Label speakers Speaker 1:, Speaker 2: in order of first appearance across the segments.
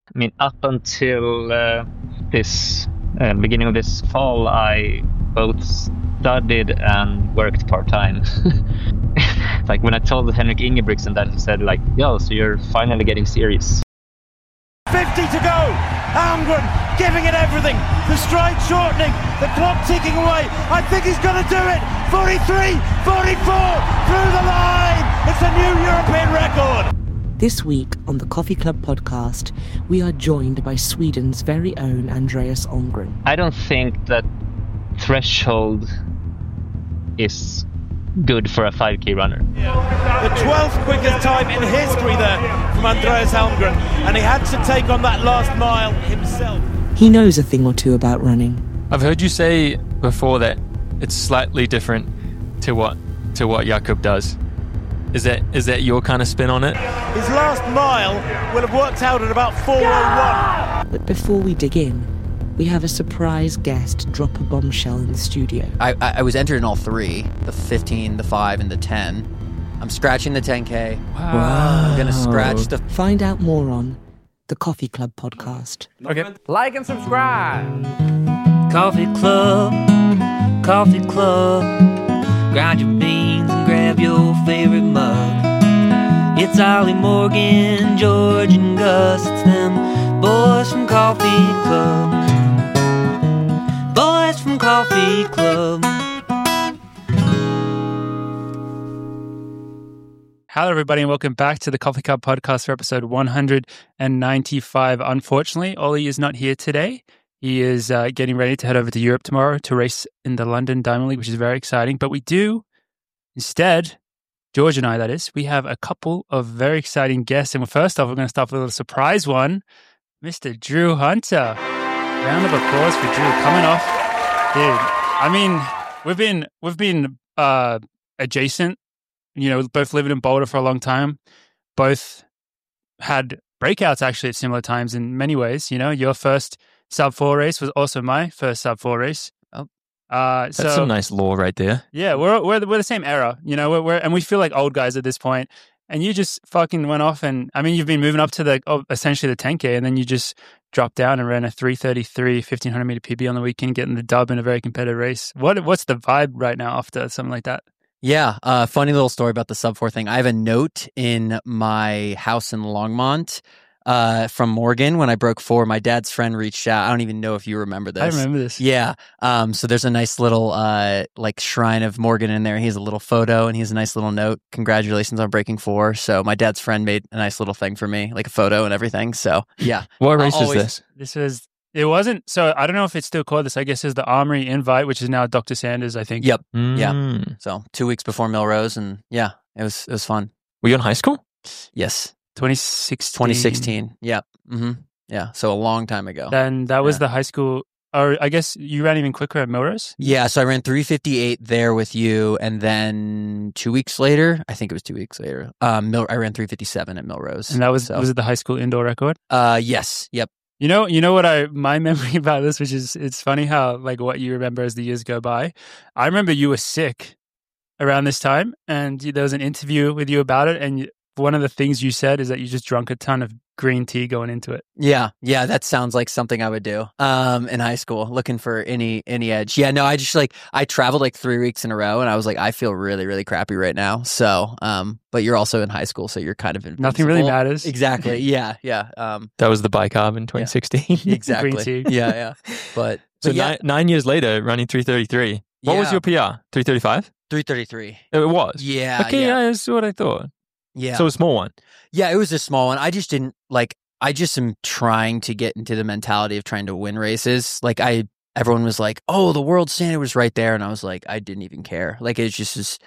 Speaker 1: I mean, up until this beginning of this fall, I both studied and worked part-time. Like when I told Henrik Ingebrigtsen that, he said like, yo, so you're finally getting serious.
Speaker 2: 50 to go. Almgren giving it everything. The stride shortening. The clock ticking away. I think he's going to do it. 43, 44 through the line. It's a new European record.
Speaker 3: This week on the Coffee Club podcast, we are joined by Sweden's very own Andreas Almgren.
Speaker 1: I don't think that threshold is good for a 5k runner.
Speaker 2: The 12th quickest time in history there from Andreas Almgren, and he had to take on that last mile himself.
Speaker 3: He knows a thing or two about running.
Speaker 4: I've heard you say before that it's slightly different to what Jakob does. Is that your kind of spin on it?
Speaker 2: His last mile will have worked out at about 4:01.
Speaker 3: But before we dig in, we have a surprise guest drop a bombshell in the studio.
Speaker 5: I was entered in all three, the 15, the 5, and the 10. I'm scratching the 10K.
Speaker 4: Wow.
Speaker 5: I'm going to scratch the...
Speaker 3: Find out more on the Coffee Club podcast.
Speaker 4: Okay.
Speaker 6: Like and subscribe. Coffee Club, Coffee Club. Grind your beans and grab your favorite mug. It's Ollie Morgan, George and Gus. It's them boys from Coffee Club. Boys from Coffee Club.
Speaker 4: Hello, everybody, and welcome back to the Coffee Cup podcast for episode 195. Unfortunately, Ollie is not here today. He is getting ready to head over to Europe tomorrow to race in the London Diamond League, which is very exciting. But we do, instead, George and I, that is, we have a couple of very exciting guests. And first off, we're going to start with a little surprise one. Mr. Drew Hunter. Round of applause for Drew coming off. Dude, I mean, we've been adjacent, you know, both living in Boulder for a long time, both had breakouts actually at similar times in many ways. You know, your first sub-4 race was also my first sub-4 race.
Speaker 5: Oh.
Speaker 4: That's
Speaker 7: some nice lore right there.
Speaker 4: Yeah, we're the same era, you know, and we feel like old guys at this point. And you just fucking went off, and I mean, you've been moving up to essentially the 10K, and then you just dropped down and ran a 3:33 1500 meter PB on the weekend, getting the dub in a very competitive race. What's the vibe right now after something like that?
Speaker 5: Yeah, funny little story about the sub-4 thing. I have a note in my house in Longmont from Morgan when I broke 4. My dad's friend reached out. I don't even know if you remember this.
Speaker 4: I remember this.
Speaker 5: Yeah. So there's a nice little like shrine of Morgan in there. He has a little photo and he has a nice little note. Congratulations on breaking 4. So my dad's friend made a nice little thing for me, like a photo and everything. So yeah.
Speaker 7: What race is this?
Speaker 4: It wasn't, so I don't know if it's still called this. I guess it's the Armory Invite, which is now Dr. Sanders, I think.
Speaker 5: Yep. Yeah. So 2 weeks before Melrose, and yeah, it was fun.
Speaker 7: Were you in high school?
Speaker 5: Yes.
Speaker 4: 2016.
Speaker 5: Yeah. Mm-hmm. Yeah. So a long time ago.
Speaker 4: Then that was the high school, or I guess you ran even quicker at Melrose?
Speaker 5: Yeah. So I ran 3:58 there with you. And then 2 weeks later, I think it was 2 weeks later, I ran 3:57 at Melrose.
Speaker 4: And that was it the high school indoor record?
Speaker 5: Yes. Yep.
Speaker 4: You know what my memory about this, which is, it's funny how like what you remember as the years go by. I remember you were sick around this time, and there was an interview with you about it, and one of the things you said is that you just drank a ton of green tea going into it.
Speaker 5: Yeah, that sounds like something I would do in high school, looking for any edge. Yeah, no, I just I traveled like 3 weeks in a row, and I was like, I feel really, really crappy right now. So, but you're also in high school, so you're kind of invincible.
Speaker 4: Nothing really matters.
Speaker 5: Exactly. Yeah.
Speaker 7: That was the bike arb in 2016.
Speaker 5: Yeah, exactly.
Speaker 4: Green tea.
Speaker 5: Yeah. But
Speaker 7: yeah. 9 years later, running 3:33. What was your PR? 3:35?
Speaker 5: 3:33.
Speaker 7: It was.
Speaker 5: Yeah.
Speaker 7: Okay, yeah, that's what I thought.
Speaker 5: Yeah.
Speaker 7: So a small one.
Speaker 5: Yeah, it was a small one. I just didn't I just am trying to get into the mentality of trying to win races. Like everyone was like, "Oh, the world standard was right there," and I was like, I didn't even care. Like it's just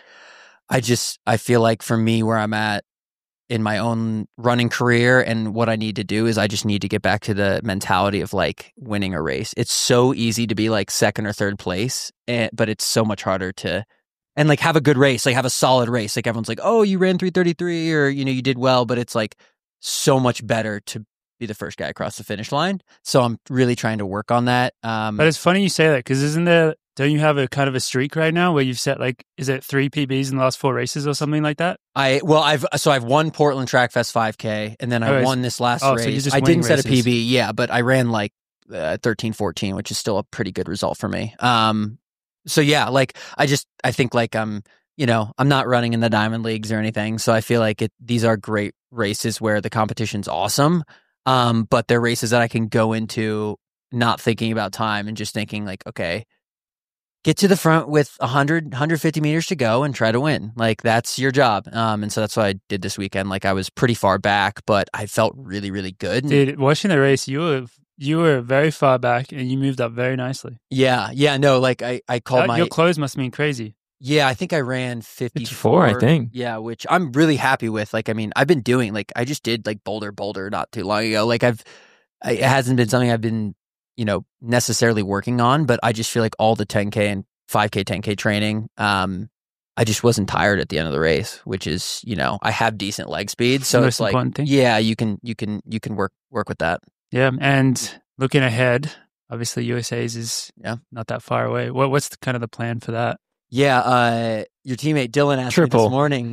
Speaker 5: I feel like for me where I'm at in my own running career and what I need to do is I just need to get back to the mentality of like winning a race. It's so easy to be like second or third place, but it's so much harder to and like have a good race, like have a solid race. Like everyone's like, "Oh, you ran 3:33 or you did well," but it's like so much better to be the first guy across the finish line. So I'm really trying to work on that.
Speaker 4: But it's funny you say that because don't you have a kind of a streak right now where you've set like, is it 3 PBs in the last 4 races or something like that?
Speaker 5: I've won Portland Track Fest 5K, and then I won this last race.
Speaker 4: So you're just
Speaker 5: I didn't
Speaker 4: winning
Speaker 5: set a PB, yeah, but I ran like 13-14, which is still a pretty good result for me. So yeah, like I think like I'm not running in the Diamond Leagues or anything, so I feel like these are great races where the competition's awesome, but they're races that I can go into not thinking about time and just thinking like, okay, get to the front with 150 meters to go and try to win. Like that's your job. And so that's what I did this weekend. Like I was pretty far back, but I felt really, really good.
Speaker 4: Dude, watching the race, you were very far back and you moved up very nicely.
Speaker 5: Yeah. No, like I called
Speaker 4: your clothes must have been crazy.
Speaker 5: Yeah, I think I ran
Speaker 7: 54, I think.
Speaker 5: Yeah, which I'm really happy with. Like, I mean, I've been doing, like, I just did like Boulder not too long ago. Like it hasn't been something I've been, necessarily working on, but I just feel like all the 10K and 5K, 10K training, I just wasn't tired at the end of the race, which is, I have decent leg speed. So it's like, yeah, you can work with that.
Speaker 4: Yeah. And looking ahead, obviously USA's is not that far away. What's kind of the plan for that?
Speaker 5: Yeah. Your teammate Dylan asked me this morning,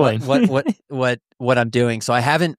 Speaker 5: what I'm doing. So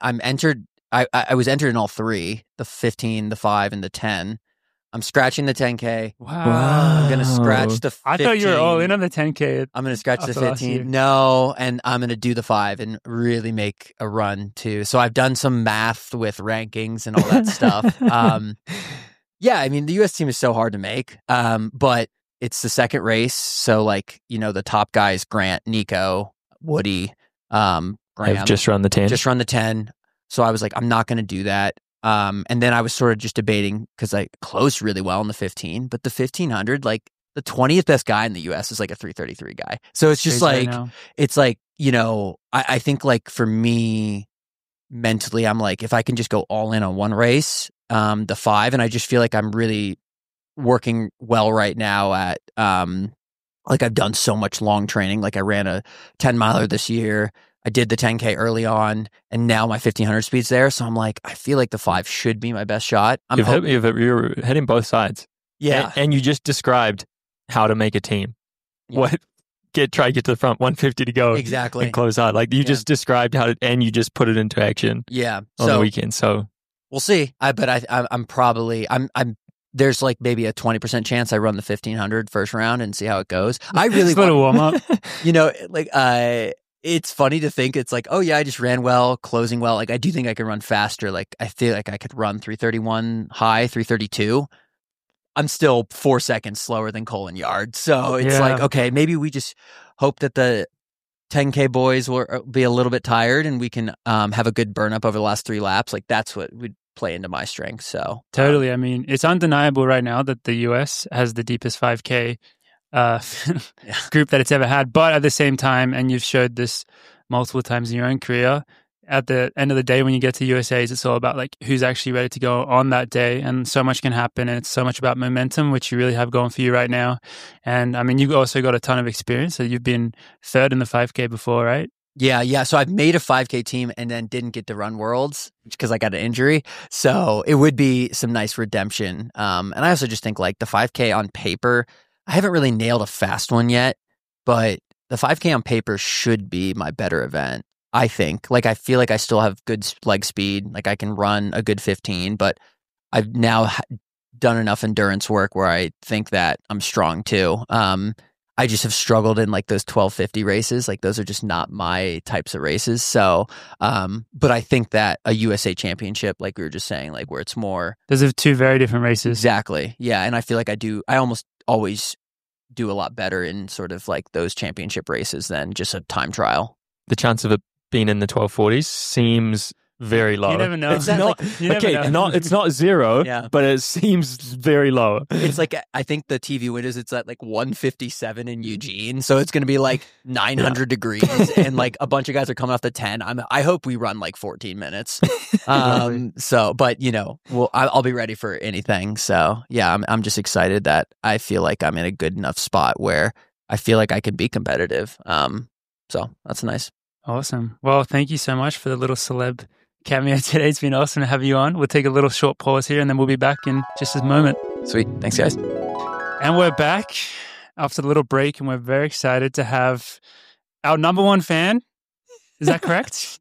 Speaker 5: I was entered in all 3, the 15, the 5, and the 10. I'm scratching the 10K.
Speaker 4: Wow.
Speaker 5: I'm going to scratch the 15.
Speaker 4: I thought you were all in on the 10K.
Speaker 5: I'm going to scratch the 15. No, and I'm going to do the 5 and really make a run too. So I've done some math with rankings and all that stuff. Yeah, I mean, the U.S. team is so hard to make, but it's the second race. So like, the top guys, Grant, Nico, Woody, Graham.
Speaker 7: I've just run the 10.
Speaker 5: So I was like, I'm not going to do that. And then I was sort of just debating because I closed really well in the 15, but the 1500, like the 20th best guy in the US is like a 333 guy. So it's just like, it's like, I think like for me mentally, I'm like, if I can just go all in on one race, the 5, and I just feel like I'm really working well right now at, like I've done so much long training. Like I ran a 10 miler this year. I did the 10K early on, and now my 1500 speed's there. So I'm like, I feel like the 5 should be my best shot.
Speaker 7: You're hitting both sides.
Speaker 5: Yeah.
Speaker 7: And you just described how to make a team. Yeah. Try to get to the front, 150 to go.
Speaker 5: Exactly.
Speaker 7: And close out. Like you just described how to, and you just put it into action.
Speaker 5: Yeah.
Speaker 7: On the weekend. So
Speaker 5: we'll see. I'm probably, there's like maybe a 20% chance I run the 1500 first round and see how it goes. I really
Speaker 4: want to warm up.
Speaker 5: It's funny to think it's like, oh yeah, I just ran well, closing well. Like I do think I can run faster. Like I feel like I could run 331 high, 332. I'm still 4 seconds slower than Colin Yard. So it's like, okay, maybe we just hope that the 10K boys will be a little bit tired and we can have a good burn up over the last 3 laps. Like that's what would play into my strength. So
Speaker 4: totally. I mean, it's undeniable right now that the US has the deepest 5K group that it's ever had. But at the same time, and you've showed this multiple times in your own career, at the end of the day, when you get to USA's, it's all about like who's actually ready to go on that day. And so much can happen. And it's so much about momentum, which you really have going for you right now. And I mean, you've also got a ton of experience. So you've been 3rd in the 5K before, right?
Speaker 5: Yeah. So I've made a 5K team and then didn't get to run Worlds because I got an injury. So it would be some nice redemption. And I also just think like the 5K on paper, I haven't really nailed a fast one yet, but the 5K on paper should be my better event. I think. Like I feel like I still have good leg speed. Like I can run a good 15, but I've now done enough endurance work where I think that I'm strong too. I just have struggled in like those 1250 races. Like those are just not my types of races. So, but I think that a USA championship, like we were just saying, like where it's more.
Speaker 4: Those are 2 very different races.
Speaker 5: Exactly. Yeah. And I feel like I almost always do a lot better in sort of like those championship races than just a time trial.
Speaker 7: The chance of it being in the 1240s seems very low.
Speaker 4: You never know.
Speaker 7: It's not it's not 0, but it seems very low.
Speaker 5: It's like I think the TV windows it's at like 157 in Eugene, so it's going to be like 900 degrees and like a bunch of guys are coming off the 10. I hope we run like 14 minutes. So but I'll be ready for anything. So yeah, I'm just excited that I feel like I'm in a good enough spot where I feel like I can be competitive. So that's nice.
Speaker 4: Awesome. Well, thank you so much for the little celeb cameo today. It's been awesome to have you on. We'll take a little short pause here and then we'll be back in just a moment.
Speaker 5: Sweet. Thanks, guys.
Speaker 4: And we're back. after the little break, and we're very excited to have our number one fan. Is that correct?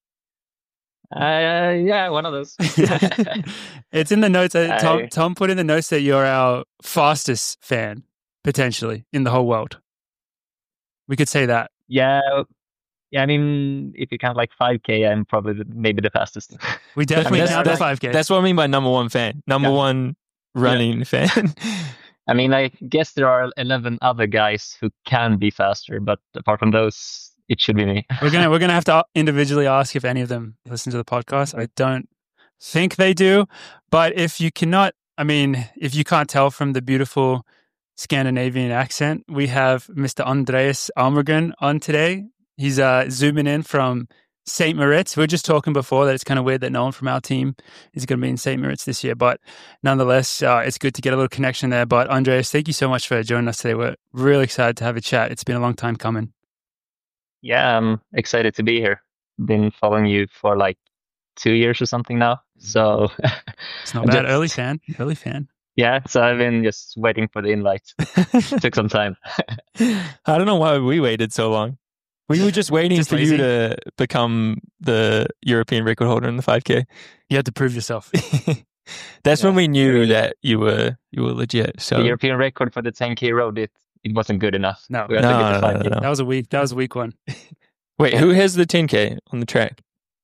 Speaker 1: Yeah, one of those.
Speaker 4: It's in the notes. Tom put in the notes that you're our fastest fan, potentially, in the whole world. We could say that.
Speaker 1: Yeah. I mean, if you count like 5K, I'm probably maybe the fastest.
Speaker 4: We definitely count the 5K.
Speaker 7: That's what I mean by number one fan. Number one running fan.
Speaker 1: I mean, I guess there are 11 other guys who can be faster, but apart from those, it should be me.
Speaker 4: We're gonna have to individually ask if any of them listen to the podcast. I don't think they do, but if you can't tell from the beautiful Scandinavian accent, we have Mr. Andreas Almgren on today. He's zooming in from St. Moritz. We were just talking before that it's kind of weird that no one from our team is going to be in St. Moritz this year, but nonetheless, it's good to get a little connection there. But Andreas, thank you so much for joining us today. We're really excited to have a chat. It's been a long time coming.
Speaker 1: Yeah, I'm excited to be here. Been following you for like 2 years or something now. So
Speaker 4: it's not bad. Early fan.
Speaker 1: Yeah, so I've been just waiting for the invite. Took some time.
Speaker 7: I don't know why we waited so long. We were just waiting for you to become the European record holder in the 5K.
Speaker 4: You had to prove yourself.
Speaker 7: That's when we knew that you were legit. So
Speaker 1: the European record for the 10K road, it wasn't good enough.
Speaker 4: No.
Speaker 1: We had to get the 5K.
Speaker 4: That was a weak one.
Speaker 7: Wait, who has the 10K on the track?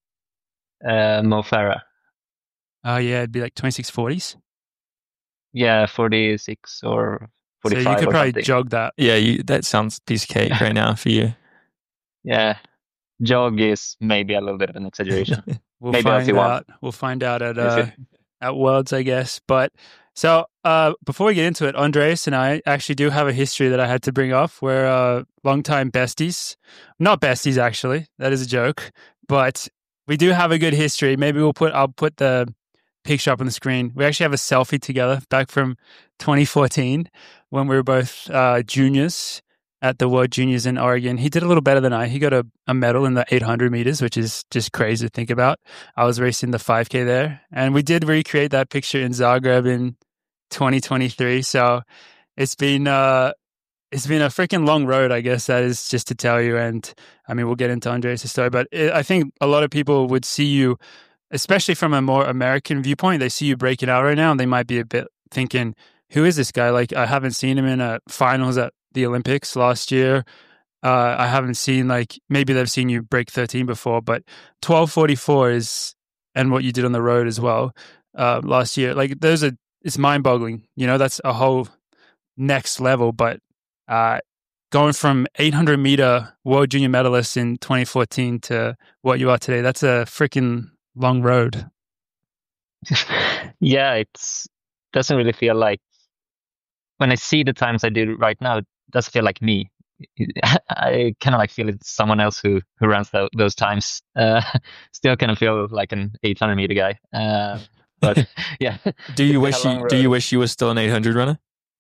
Speaker 1: Mo Farah.
Speaker 4: Oh yeah, it'd be like 2640s.
Speaker 1: Yeah, 46 or 45.
Speaker 4: So you could probably
Speaker 1: something.
Speaker 4: jog that.
Speaker 7: Yeah, that sounds piece of cake right now for you.
Speaker 1: Yeah, jog is maybe a little bit of an exaggeration.
Speaker 4: We'll
Speaker 1: maybe
Speaker 4: find out. We'll find out at Worlds, I guess. But so before we get into it, Andreas and I actually do have a history that I had to bring up. We're longtime besties. Not besties, actually. That is a joke. But we do have a good history. Maybe I'll put the picture up on the screen. We actually have a selfie together back from 2014 when we were both juniors at the World Juniors in Oregon. He did a little better than I. He got a medal in the 800 meters, which is just crazy to think about. I was racing the 5K there, and we did recreate that picture in Zagreb in 2023. So it's been a freaking long road, I guess. That is just to tell you. And I mean, we'll get into Andreas' story, but I think a lot of people would see you, especially from a more American viewpoint. They see you breaking out right now, and they might be a bit thinking, "Who is this guy?" Like, I haven't seen him in finals at the Olympics last year. I haven't seen, like, maybe they've seen you break 13 before, but 12:44 is, and what you did on the road as well last year. Like, it's mind-boggling. You know, that's a whole next level. But going from 800 meter world junior medalist in 2014 to what you are today, that's a freaking long road.
Speaker 1: Yeah, it doesn't really feel like, when I see the times I do right now, it doesn't feel like me. I kind of like feel it's someone else who runs those times. Still kind of feel like an 800 meter guy. But yeah.
Speaker 7: Do you wish you were still an 800 runner?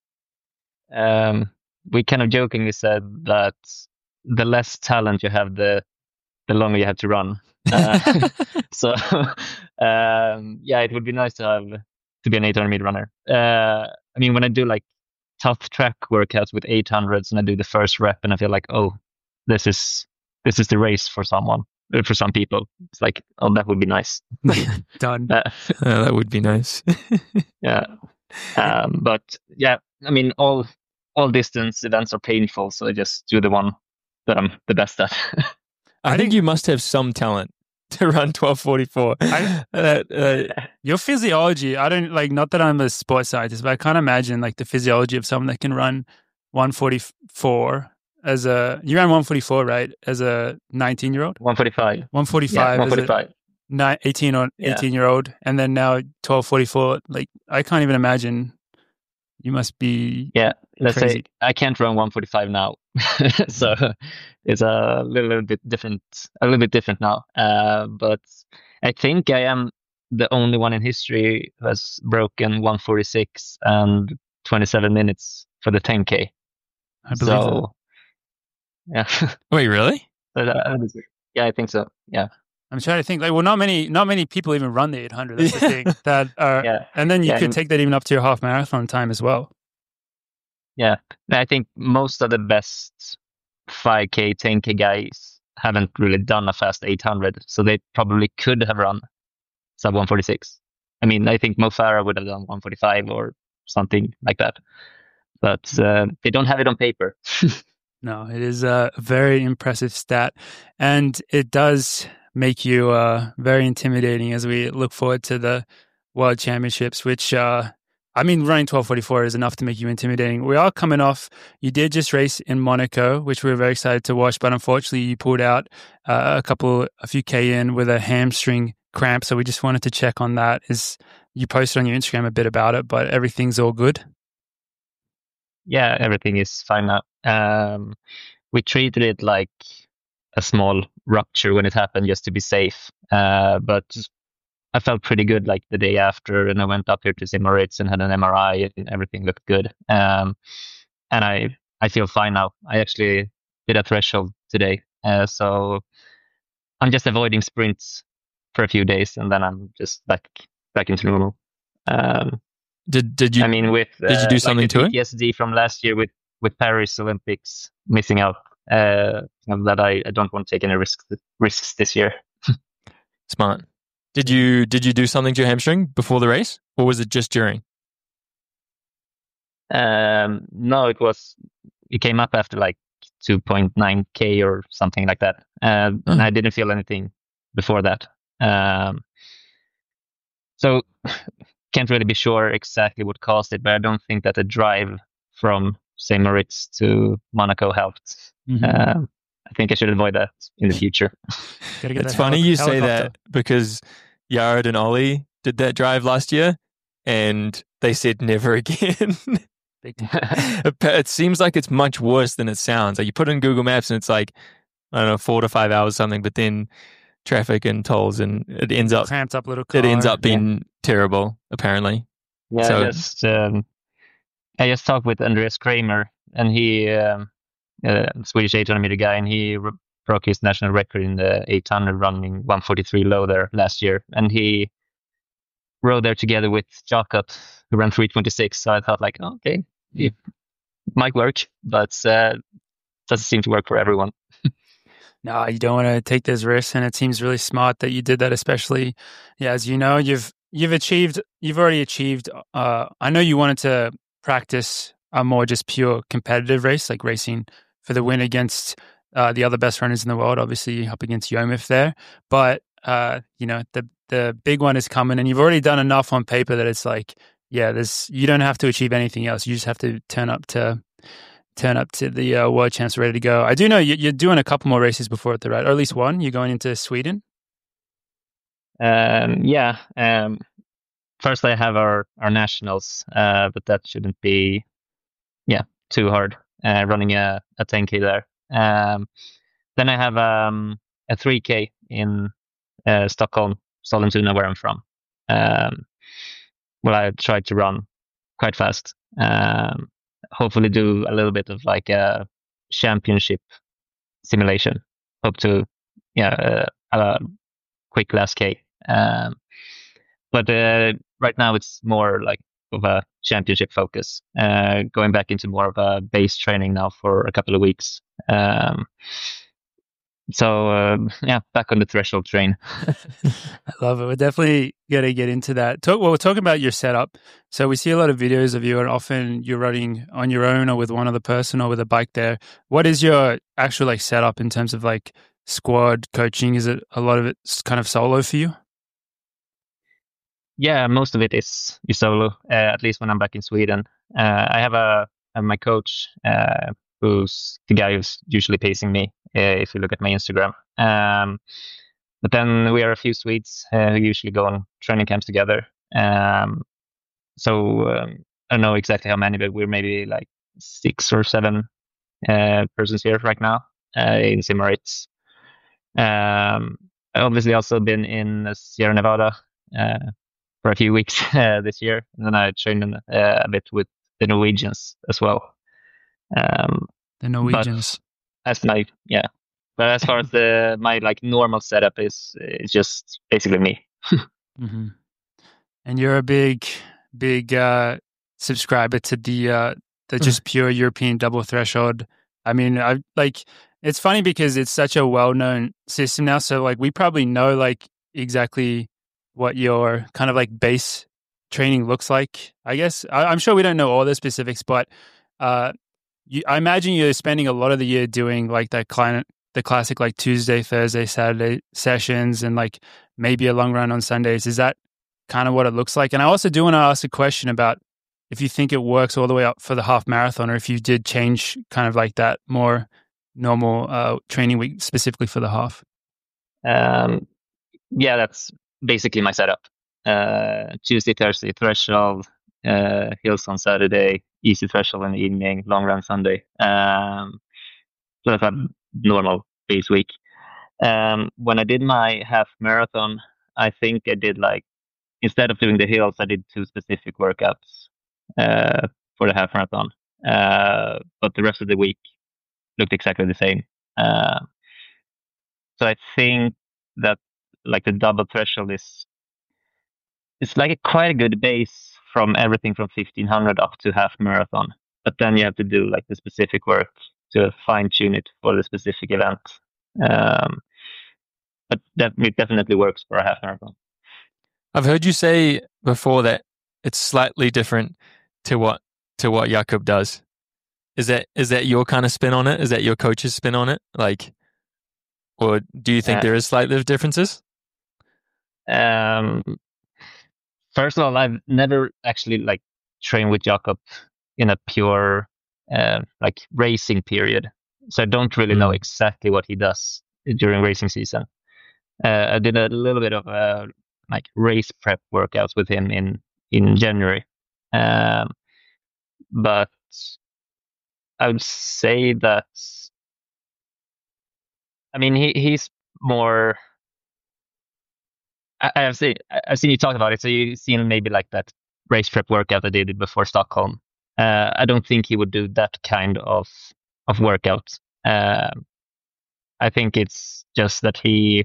Speaker 1: We kind of jokingly said that the less talent you have, the longer you have to run. So yeah, it would be nice to be an 800 meter runner. I mean, when I do like tough track workouts with 800s and I do the first rep and I feel like, oh, this is the race for someone, for some people. It's like, oh, that would be nice.
Speaker 4: Done.
Speaker 7: That would be nice.
Speaker 1: Yeah. But yeah, I mean, all distance events are painful, so I just do the one that I'm the best at.
Speaker 7: I think you must have some talent to run 12:44.
Speaker 4: Your physiology, I don't like, not that I'm a sports scientist, but I can't imagine like the physiology of someone that can run 144 you ran 144, right? As a 19-year-old?
Speaker 1: 145.
Speaker 4: 145.
Speaker 1: Yeah, 145.
Speaker 4: 18-year-old. And then now 12:44. Like, I can't even imagine. You must be.
Speaker 1: Yeah. Let's
Speaker 4: crazy.
Speaker 1: say I can't run 145 now. So it's a little bit different now. But I think I am the only one in history who has broken 146 and 27 minutes for the 10K.
Speaker 4: I believe that.
Speaker 1: Yeah.
Speaker 7: Wait, really?
Speaker 1: Yeah, I think so. Yeah.
Speaker 4: I'm trying to think. Like, well, not many people even run the 800. That's the thing. That are,
Speaker 1: Yeah.
Speaker 4: And then you could
Speaker 1: and
Speaker 4: take that even up to your half marathon time as well.
Speaker 1: Yeah, I think most of the best 5K, 10K guys haven't really done a fast 800, so they probably could have run sub 146. I mean, I think Mo Farah would have done 145 or something like that, but they don't have it on paper.
Speaker 4: No, it is a very impressive stat, and it does make you very intimidating as we look forward to the World Championships, which, I mean, running 12:44 is enough to make you intimidating. We are coming off, you did just race in Monaco, which we were very excited to watch, but unfortunately you pulled out a few K in with a hamstring cramp, so we just wanted to check on that. You posted on your Instagram a bit about it, but everything's all good?
Speaker 1: Yeah, everything is fine now. We treated it like a small rupture when it happened just to be safe. But I felt pretty good like the day after, and I went up here to St. Moritz and had an MRI, and everything looked good. And I feel fine now. I actually did a threshold today, so I'm just avoiding sprints for a few days, and then I'm just back into normal.
Speaker 7: Did you?
Speaker 1: I mean,
Speaker 7: did you do something to it?
Speaker 1: PTSD from last year with Paris Olympics missing out, that I don't want to take any risks this year.
Speaker 7: Smart. Did you do something to your hamstring before the race, or was it just during?
Speaker 1: No, it came up after like 2.9K or something like that, and I didn't feel anything before that. So can't really be sure exactly what caused it, but I don't think that the drive from St. Moritz to Monaco helped.
Speaker 4: Mm-hmm.
Speaker 1: I think I should avoid that in the future.
Speaker 7: It's funny you say that, because Yared and Ollie did that drive last year and they said never again. It seems like it's much worse than it sounds. Like you put it in Google Maps and it's like, I don't know, 4 to 5 hours something, but then traffic and tolls, and it ends up
Speaker 4: cramped up little car.
Speaker 7: It ends up being terrible, apparently.
Speaker 1: Yeah, so, I just talked with Andreas Kramer, and he Swedish 800 meter guy, and he broke his national record in the 800 running 143 low there last year, and he rode there together with Jakob, who ran 326. So I thought like, okay, it might work, but doesn't seem to work for everyone.
Speaker 4: No, you don't want to take those risks, and it seems really smart that you did that, especially, as you know, you've already achieved, I know you wanted to practice a more just pure competitive race, like racing for the win against the other best runners in the world, obviously up against Yomif there, but the big one is coming, and you've already done enough on paper that it's like, you don't have to achieve anything else. You just have to turn up to the World Champs ready to go. I do know you're doing a couple more races before it, right? Or at least one. You're going into Sweden?
Speaker 1: First I have our nationals, but that shouldn't be too hard, running a 10K there. Then I have a 3K in Stockholm, Sollentuna, where I'm from. I tried to run quite fast. Hopefully do a little bit of like a championship simulation. Hope to a quick last K. But right now it's more like of a championship focus. Going back into more of a base training now for a couple of weeks. Back on the threshold train.
Speaker 4: I love it. We're definitely going to get into that. We're talking about your setup. So we see a lot of videos of you, and often you're running on your own or with one other person or with a bike there. What is your actual like setup in terms of like squad coaching? Is it a lot of it's kind of solo for you?
Speaker 1: Yeah, most of it is solo. At least when I'm back in Sweden, I have my coach, who's the guy who's usually pacing me. If you look at my Instagram, but then we are a few Swedes who usually go on training camps together. I don't know exactly how many, but we're maybe like 6 or 7 persons here right now in St. Moritz. I obviously also been in Sierra Nevada for a few weeks this year, and then I trained a bit with the Norwegians as well.
Speaker 4: The Norwegians.
Speaker 1: But as far as my like normal setup is just basically me.
Speaker 4: Mm-hmm. And you're a big subscriber to the the just pure European double threshold. I mean, it's funny because it's such a well-known system now. So like we probably know like exactly what your kind of like base training looks like. I guess I'm sure we don't know all the specifics, but I imagine you're spending a lot of the year doing like the classic like Tuesday, Thursday, Saturday sessions, and like maybe a long run on Sundays. Is that kind of what it looks like? And I also do want to ask a question about if you think it works all the way up for the half marathon, or if you did change kind of like that more normal training week specifically for the half.
Speaker 1: Yeah, that's basically my setup. Tuesday, Thursday threshold, hills on Saturday, easy threshold in the evening, long run Sunday. So that's a normal base week. When I did my half marathon, I think I did like, instead of doing the hills, I did 2 specific workouts for the half marathon. But the rest of the week looked exactly the same. So I think that like the double threshold it's like quite a good base from everything from 1500 up to half marathon. But then you have to do like the specific work to fine tune it for the specific event. But it definitely works for a half marathon.
Speaker 7: I've heard you say before that it's slightly different to what Jakob does. Is that your kind of spin on it? Is that your coach's spin on it? Like, or do you think there is slightly differences?
Speaker 1: First of all, I've never actually like trained with Jakob in a pure like racing period, so I don't really know exactly what he does during racing season. I did a little bit of like race prep workouts with him in January, but I would say that, I mean, he's more. I've seen you talk about it, so you've seen maybe like that race prep workout I did before Stockholm. I don't think he would do that kind of workout. I think it's just that he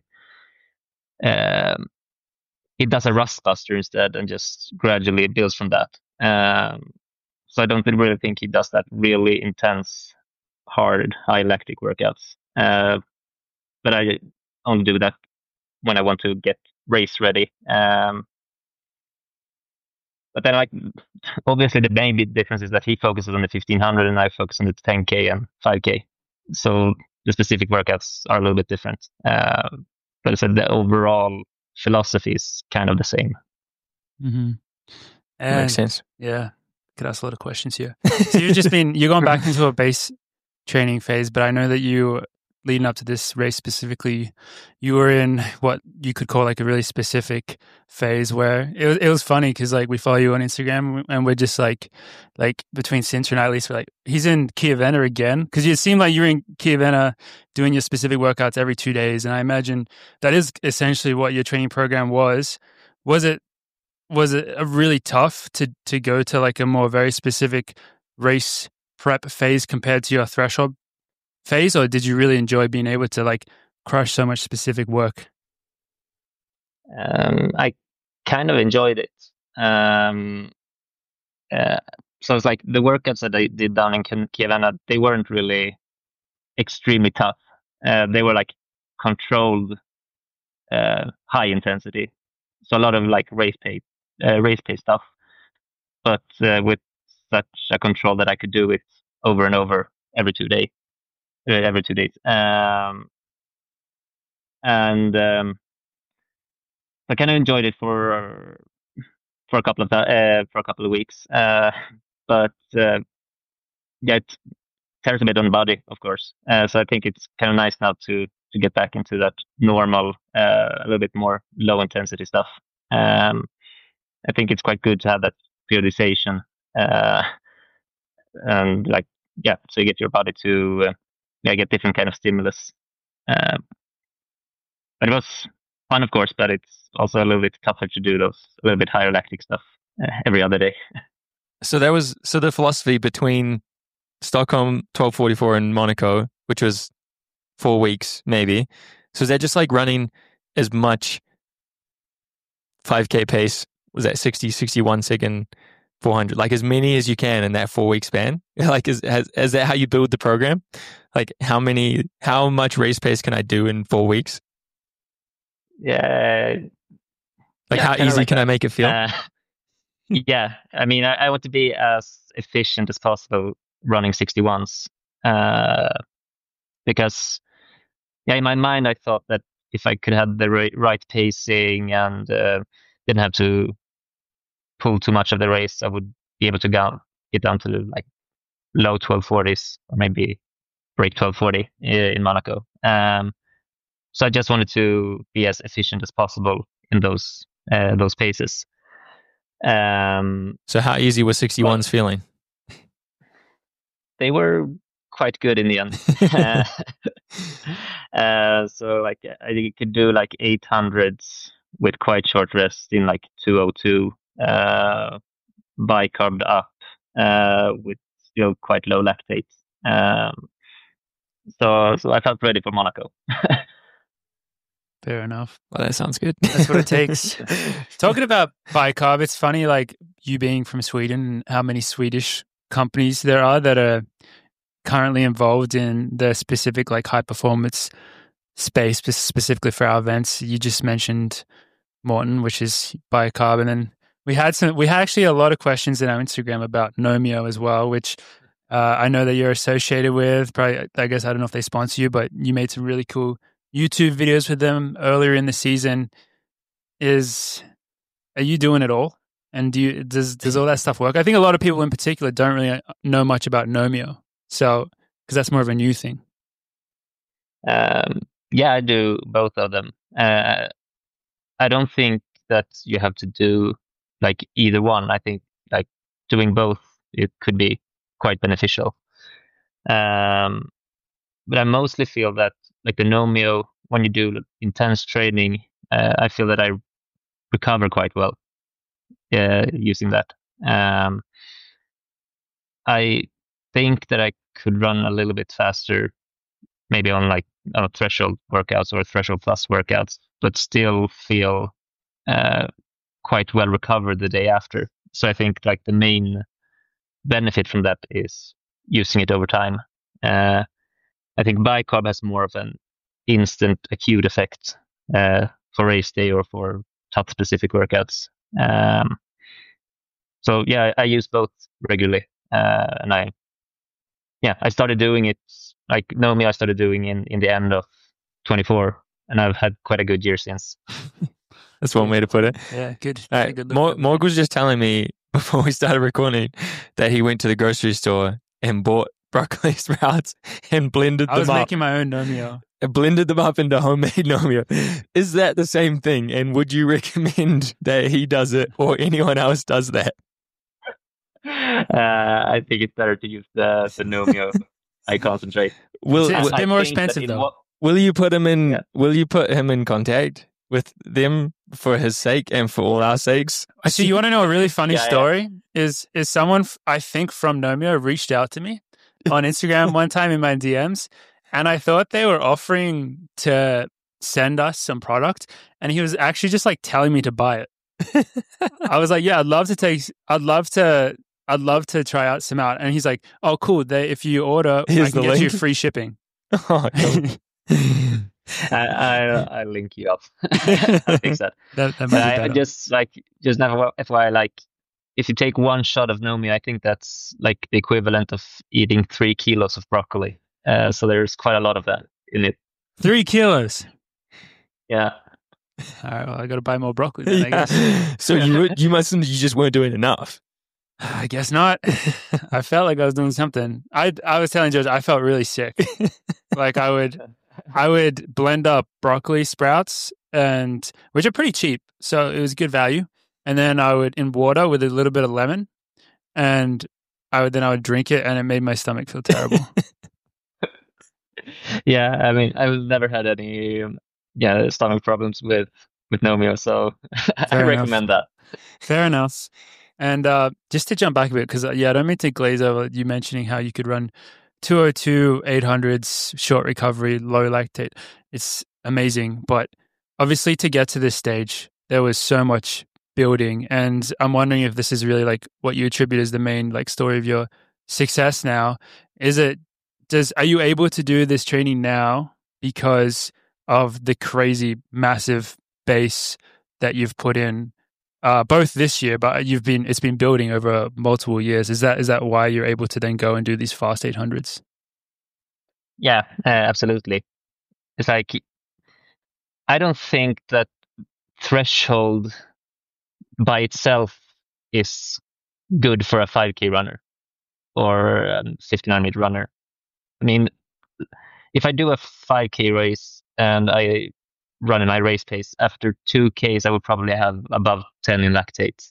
Speaker 1: does a rust buster instead and just gradually builds from that. So I don't really think he does that really intense, hard, high lactic workouts. But I only do that when I want to get race ready. But then, like, obviously the main difference is that he focuses on the 1500 and I focus on the 10K and 5K. So the specific workouts are a little bit different. But I said the overall philosophy is kind of the same.
Speaker 4: Mm-hmm.
Speaker 7: Makes sense.
Speaker 4: Yeah. Could ask a lot of questions here. So you're going back into a base training phase, but I know that you, leading up to this race specifically, you were in what you could call like a really specific phase where it was funny because like we follow you on Instagram and we're just like between Sintra and I, at least, we're like, he's in Chiavenna again, because it seemed like you're in Chiavenna doing your specific workouts every 2 days, and I imagine that is essentially what your training program was. Was it really tough to go to like a more very specific race prep phase compared to your threshold phase, or did you really enjoy being able to like crush so much specific work?
Speaker 1: I kind of enjoyed it. So it's like the workouts that I did down in Chiavenna, they weren't really extremely tough. They were like controlled, high intensity. So a lot of like race pace stuff, but with such a control that I could do it over and over every 2 days. And I kind of enjoyed it for a couple of weeks. But yeah, it tears a bit on the body, of course. So I think it's kind of nice now to get back into that normal, a little bit more low intensity stuff. I think it's quite good to have that periodization, and like, yeah, so you get your body to get different kind of stimulus. But it was fun, of course, but it's also a little bit tougher to do those a little bit higher lactic stuff every other day.
Speaker 7: So the philosophy between Stockholm 1244 and Monaco, which was 4 weeks maybe. So is that just like running as much 5K pace? Was that 60, 61 second 400? Like as many as you can in that 4 week span? Like is that how you build the program? Like how much race pace can I do in 4 weeks?
Speaker 1: Yeah.
Speaker 7: Like how easy can I make it feel?
Speaker 1: Yeah, I mean, I want to be as efficient as possible running 61s, because in my mind I thought that if I could have the right pacing and didn't have to pull too much of the race, I would be able to get down to like low 1240s or maybe break 1240 in Monaco. So I just wanted to be as efficient as possible in those paces.
Speaker 7: So how easy was 61s feeling?
Speaker 1: They were quite good in the end. So like I could do like 800s with quite short rest in like 202, bicarbed up with still quite low lactate. So I felt ready for Monaco.
Speaker 4: Fair enough.
Speaker 7: Well, that sounds good.
Speaker 4: That's what it takes. Talking about bicarb, it's funny, like you being from Sweden and how many Swedish companies there are that are currently involved in the specific like high performance space, specifically for our events. You just mentioned Morton, which is bicarb, and then we had actually a lot of questions in our Instagram about Nomio as well, which I know that you're associated with. Probably, I guess I don't know if they sponsor you, but you made some really cool YouTube videos with them earlier in the season. Are you doing it all? And does all that stuff work? I think a lot of people in particular don't really know much about Nomio, so because that's more of a new thing.
Speaker 1: Yeah, I do both of them. I don't think that you have to do like either one. I think like doing both, it could be quite beneficial. But I mostly feel that like the Nomio, when you do intense training, I feel that I recover quite well using that. I think that I could run a little bit faster, maybe on like threshold workouts or threshold plus workouts, but still feel quite well recovered the day after. So I think like the main benefit from that is using it over time. I think bicarb has more of an instant acute effect for race day or for TUT specific workouts. So yeah, I use both regularly, and I started doing it like Nomio. I started doing in the end of 24, and I've had quite a good year since.
Speaker 7: That's one way to put it.
Speaker 4: Yeah, good.
Speaker 7: Right.
Speaker 4: Good
Speaker 7: Morg was just telling me before we started recording that he went to the grocery store and bought broccoli sprouts and blended them up.
Speaker 4: I was making my own Nomio.
Speaker 7: Blended them up into homemade Nomio. Is that the same thing? And would you recommend that he does it or anyone else does that?
Speaker 1: I think it's better to use the Nomio. I concentrate.
Speaker 4: It's a bit more expensive though.
Speaker 7: Will you put him in? Yeah. Will you put him in contact with them for his sake and for all our sakes?
Speaker 4: Actually, you want to know a really funny story? Yeah. Is someone I think from Nomio reached out to me on Instagram one time in my DMs, and I thought they were offering to send us some product, and he was actually just like telling me to buy it. I was like, yeah, I'd love to try out some out, and he's like, oh, cool. If you order, I can get you free shipping.
Speaker 1: Oh, I link you up. I think that might be better. I just never FYI, like if you take one shot of Nomio, I think that's like the equivalent of eating 3 kilos of broccoli. So there's quite a lot of that in it.
Speaker 4: 3 kilos.
Speaker 1: Yeah.
Speaker 4: All right. Well, I got to buy more broccoli then, I guess.
Speaker 7: So you just weren't doing enough.
Speaker 4: I guess not. I felt like I was doing something. I was telling George I felt really sick. Like I would blend up broccoli sprouts which are pretty cheap, so it was good value. And then I would in water with a little bit of lemon, and I would drink it, and it made my stomach feel terrible.
Speaker 1: Yeah, I mean, I've never had any stomach problems with Nomio, so I recommend that.
Speaker 4: Fair enough. And just to jump back a bit, because I don't mean to glaze over you mentioning how you could run 202, 800s, short recovery, low lactate. It's amazing. But obviously to get to this stage, there was so much building. And I'm wondering if this is really like what you attribute as the main like story of your success now. Are you able to do this training now because of the crazy massive base that you've put in both this year, but it's been building over multiple years? Is that why you're able to then go and do these fast 800s?
Speaker 1: Yeah, absolutely. It's like, I don't think that threshold by itself is good for a 5K runner or a 59-minute runner. I mean, if I do a 5K race and I run in my race pace, after 2Ks, I would probably have above 10 in lactate.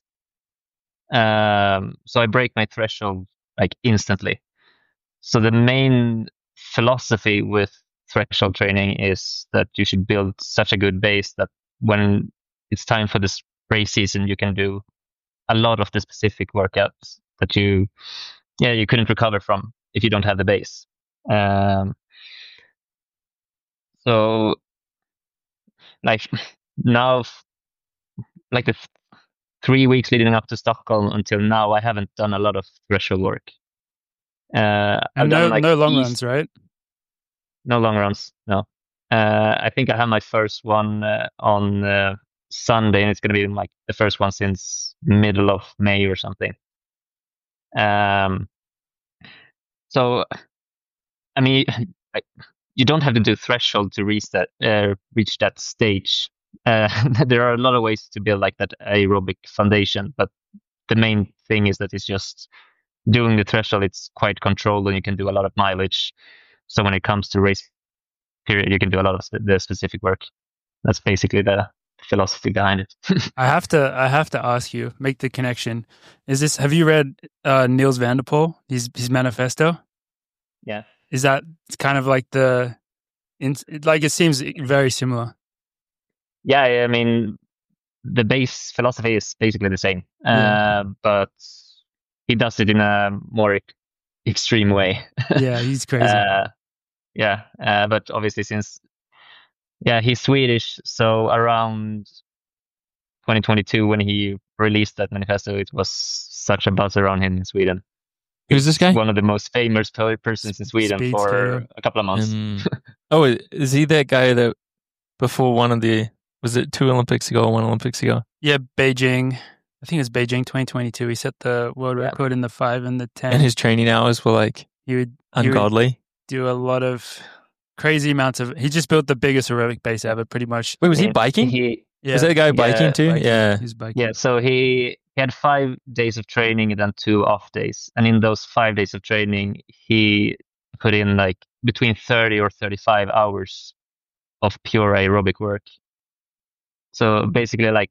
Speaker 1: So I break my threshold like instantly. So the main philosophy with threshold training is that you should build such a good base that when it's time for this race season, you can do a lot of the specific workouts that you couldn't recover from if you don't have the base. So like now, like the 3 weeks leading up to Stockholm until now, I haven't done a lot of threshold work.
Speaker 4: And no long runs, right?
Speaker 1: No long runs, no. I think I have my first one on Sunday, and it's going to be like the first one since middle of May or something. So, I mean, you don't have to do threshold to reach that stage. There are a lot of ways to build like that aerobic foundation, but the main thing is that it's just doing the threshold. It's quite controlled, and you can do a lot of mileage. So when it comes to race period, you can do a lot of the specific work. That's basically the philosophy behind it.
Speaker 4: I have to ask you, make the connection. Have you read Niels van der Poel, his manifesto?
Speaker 1: Yeah.
Speaker 4: Is that kind of like it seems very similar?
Speaker 1: Yeah, I mean, the base philosophy is basically the same, but he does it in a more extreme way.
Speaker 4: Yeah, he's crazy.
Speaker 1: But obviously since he's Swedish, so around 2022 when he released that manifesto, it was such a buzz around him in Sweden.
Speaker 7: Who's this guy?
Speaker 1: One of the most famous persons in Sweden for a couple of months.
Speaker 7: Oh, is he that guy that before was it 2 Olympics ago or 1 Olympics ago?
Speaker 4: Yeah, Beijing. I think it was Beijing 2022. He set the world record in the 5 and the 10.
Speaker 7: And his training hours were like ungodly.
Speaker 4: He would do a lot of crazy amounts of. He just built the biggest aerobic base ever, pretty much.
Speaker 7: Wait, was he biking? Was that guy biking too?
Speaker 4: Biking.
Speaker 7: Yeah,
Speaker 4: he's biking.
Speaker 1: Yeah. So he had 5 days of training and then 2 off days, and in those 5 days of training, he put in like between 30 or 35 hours of pure aerobic work. So basically, like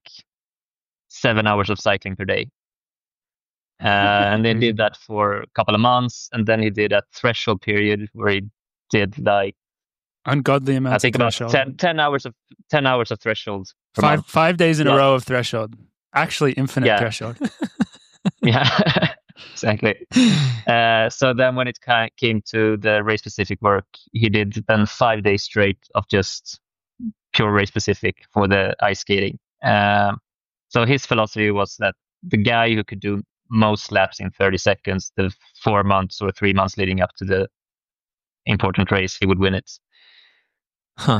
Speaker 1: 7 hours of cycling per day. And they did that for a couple of months, and then he did a threshold period where he did like
Speaker 4: ungodly amounts.
Speaker 1: I think
Speaker 4: of
Speaker 1: about 10 hours of threshold.
Speaker 4: 5 days in a row of threshold. Actually, infinite threshold.
Speaker 1: Yeah, exactly. So then when it came to the race specific work, he did then 5 days straight of just pure race specific for the ice skating. So his philosophy was that the guy who could do most laps in 30 seconds, the 4 months or 3 months leading up to the important race, he would win it. So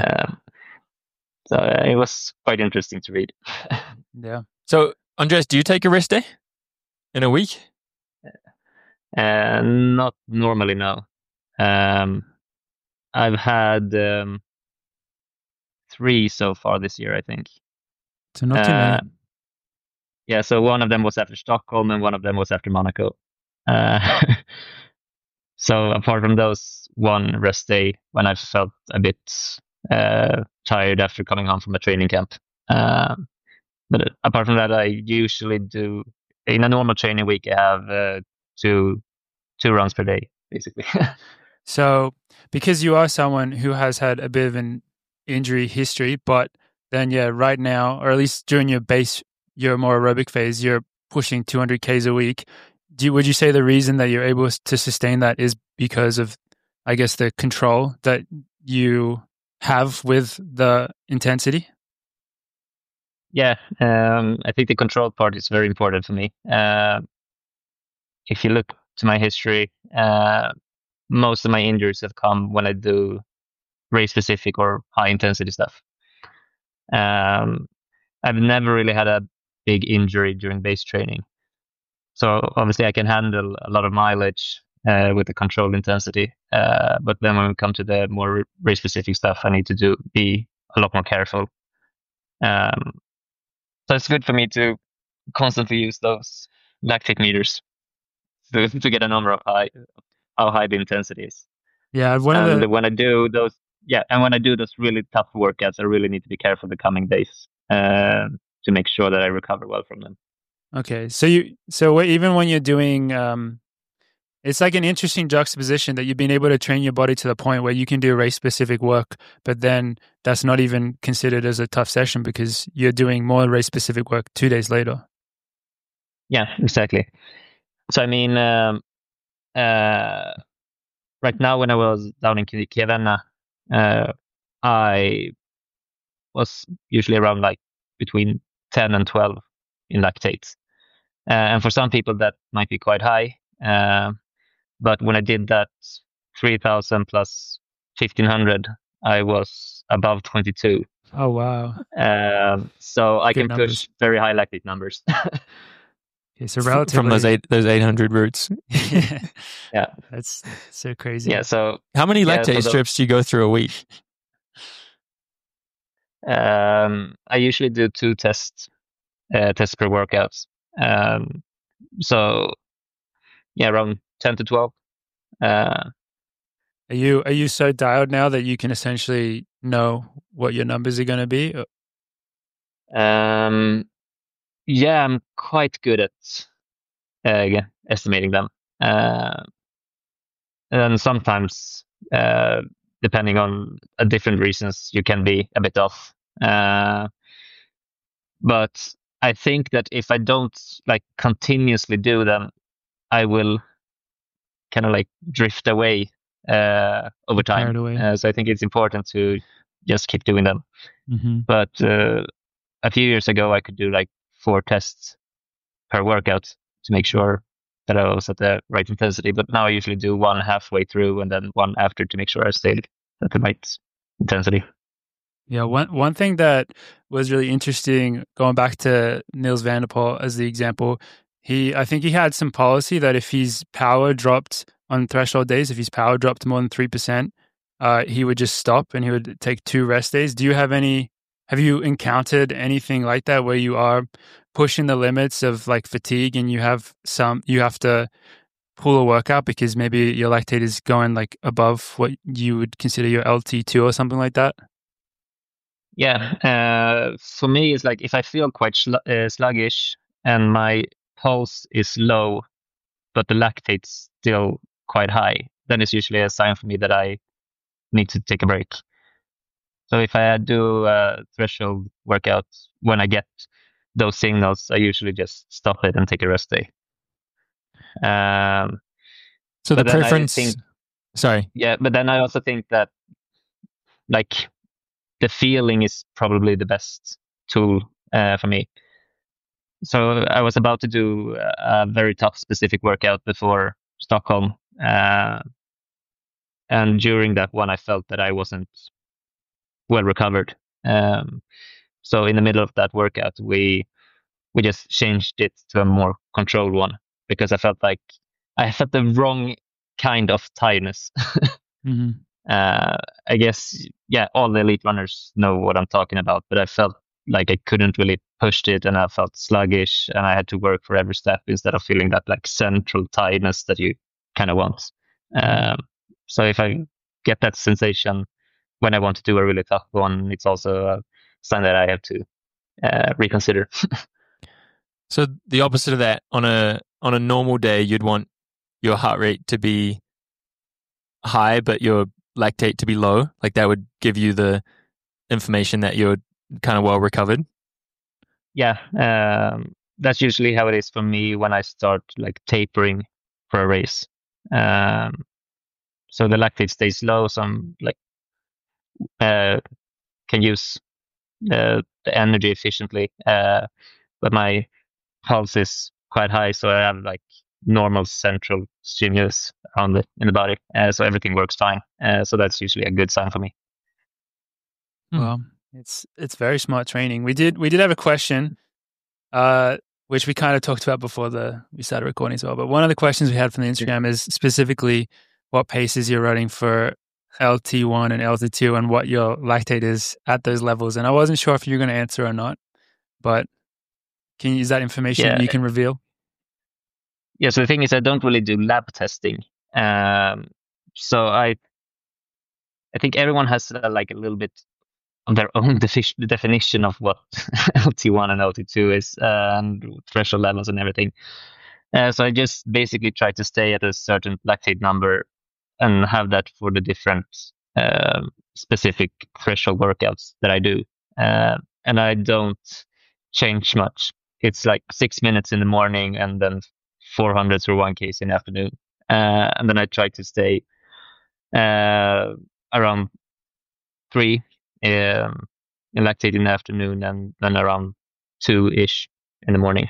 Speaker 1: it was quite interesting to read.
Speaker 4: Yeah.
Speaker 7: So, Andreas, do you take a rest day in a week?
Speaker 1: Not normally, no. I've had 3 so far this year, I think.
Speaker 4: So not too many.
Speaker 1: Yeah, so one of them was after Stockholm and one of them was after Monaco. So apart from those, one rest day when I felt a bit tired after coming home from a training camp. But apart from that, I usually do, in a normal training week, I have 2 runs per day, basically.
Speaker 4: So because you are someone who has had a bit of an injury history, but then, right now, or at least during your more aerobic phase, you're pushing 200 Ks a week. Would you say the reason that you're able to sustain that is because of, I guess, the control that you have with the intensity?
Speaker 1: Yeah, I think the control part is very important for me. If you look to my history, most of my injuries have come when I do race specific or high intensity stuff. I've never really had a big injury during base training. So obviously I can handle a lot of mileage with the controlled intensity. But then when we come to the more race specific stuff, I need to be a lot more careful. So it's good for me to constantly use those lactate meters to get a number of how high the intensity is.
Speaker 4: Yeah,
Speaker 1: when I do those really tough workouts, I really need to be careful the coming days to make sure that I recover well from them.
Speaker 4: Okay, so even when you're doing, it's like an interesting juxtaposition that you've been able to train your body to the point where you can do race specific work, but then that's not even considered as a tough session because you're doing more race specific work 2 days later.
Speaker 1: Yeah, exactly. So I mean, right now when I was down in Kievenna, I was usually around like between 10 and 12 in lactates. And for some people that might be quite high. But when I did that 3,000 plus 1,500, I was above 22.
Speaker 4: Oh, wow.
Speaker 1: So I
Speaker 4: Good
Speaker 1: can push very high lactate numbers.
Speaker 4: Okay, so relatively...
Speaker 7: From those 800 routes.
Speaker 1: Yeah.
Speaker 4: That's so crazy.
Speaker 1: Yeah, so...
Speaker 7: How many lactate strips do you go through a week?
Speaker 1: I usually do 2 tests per workout. So, yeah, around 10 to 12.
Speaker 4: Are you so dialed now that you can essentially know what your numbers are going to be?
Speaker 1: Yeah, I'm quite good at estimating them. And sometimes, depending on different reasons, you can be a bit off. But I think that if I don't like continuously do them, I will kind of like drift away over time. So I think it's important to just keep doing them.
Speaker 4: Mm-hmm.
Speaker 1: But a few years ago, I could do like 4 tests per workout to make sure that I was at the right intensity. But now I usually do 1 halfway through and then 1 after to make sure I stayed at the right intensity.
Speaker 4: Yeah, one thing that was really interesting, going back to Niels van der Poel as the example, I think he had some policy that if his power dropped on threshold days, if his power dropped more than 3%, he would just stop and he would take 2 rest days. Have you encountered anything like that where you are pushing the limits of like fatigue and you have to pull a workout because maybe your lactate is going like above what you would consider your LT2 or something like that?
Speaker 1: Yeah, for me, it's like if I feel quite sluggish and my pulse is low, but the lactate's still quite high, then it's usually a sign for me that I need to take a break. So if I do a threshold workout, when I get those signals, I usually just stop it and take a rest day.
Speaker 7: So the preference... Sorry.
Speaker 1: Yeah, but then I also think that like the feeling is probably the best tool for me. So I was about to do a very tough specific workout before Stockholm. And during that one, I felt that I wasn't well recovered. So in the middle of that workout, we just changed it to a more controlled one because I felt like I felt the wrong kind of tiredness.
Speaker 4: Mm-hmm.
Speaker 1: I guess, yeah, all the elite runners know what I'm talking about, but I felt like I couldn't really push it and I felt sluggish and I had to work for every step instead of feeling that like central tiredness that you kind of want. So if I get that sensation when I want to do a really tough one, it's also a sign that I have to reconsider.
Speaker 7: So the opposite of that, on a normal day, you'd want your heart rate to be high, but your lactate to be low. Like that would give you the information that you're kind of well recovered.
Speaker 1: Yeah, that's usually how it is for me when I start like tapering for a race. So the lactate stays low, so I'm like can use the energy efficiently. But my pulse is quite high, so I have like normal central stimulus around in the body, so everything works fine. So that's usually a good sign for me.
Speaker 4: Well, it's very smart training. We did have a question, which we kind of talked about before we started recording as well. But one of the questions we had from the Instagram is specifically what paces you're running for LT1 and LT2 and what your lactate is at those levels. And I wasn't sure if you're going to answer or not, but can you use that information you can reveal?
Speaker 1: Yeah, so the thing is I don't really do lab testing. So I think everyone has like a little bit of their own definition of what LT1 and LT2 is, and threshold levels and everything. So I just basically try to stay at a certain lactate number and have that for the different specific threshold workouts that I do. And I don't change much. It's like 6 minutes in the morning and then 400s or 1Ks in the afternoon. And then I try to stay around 3 in lactate in the afternoon and then around 2-ish in the morning.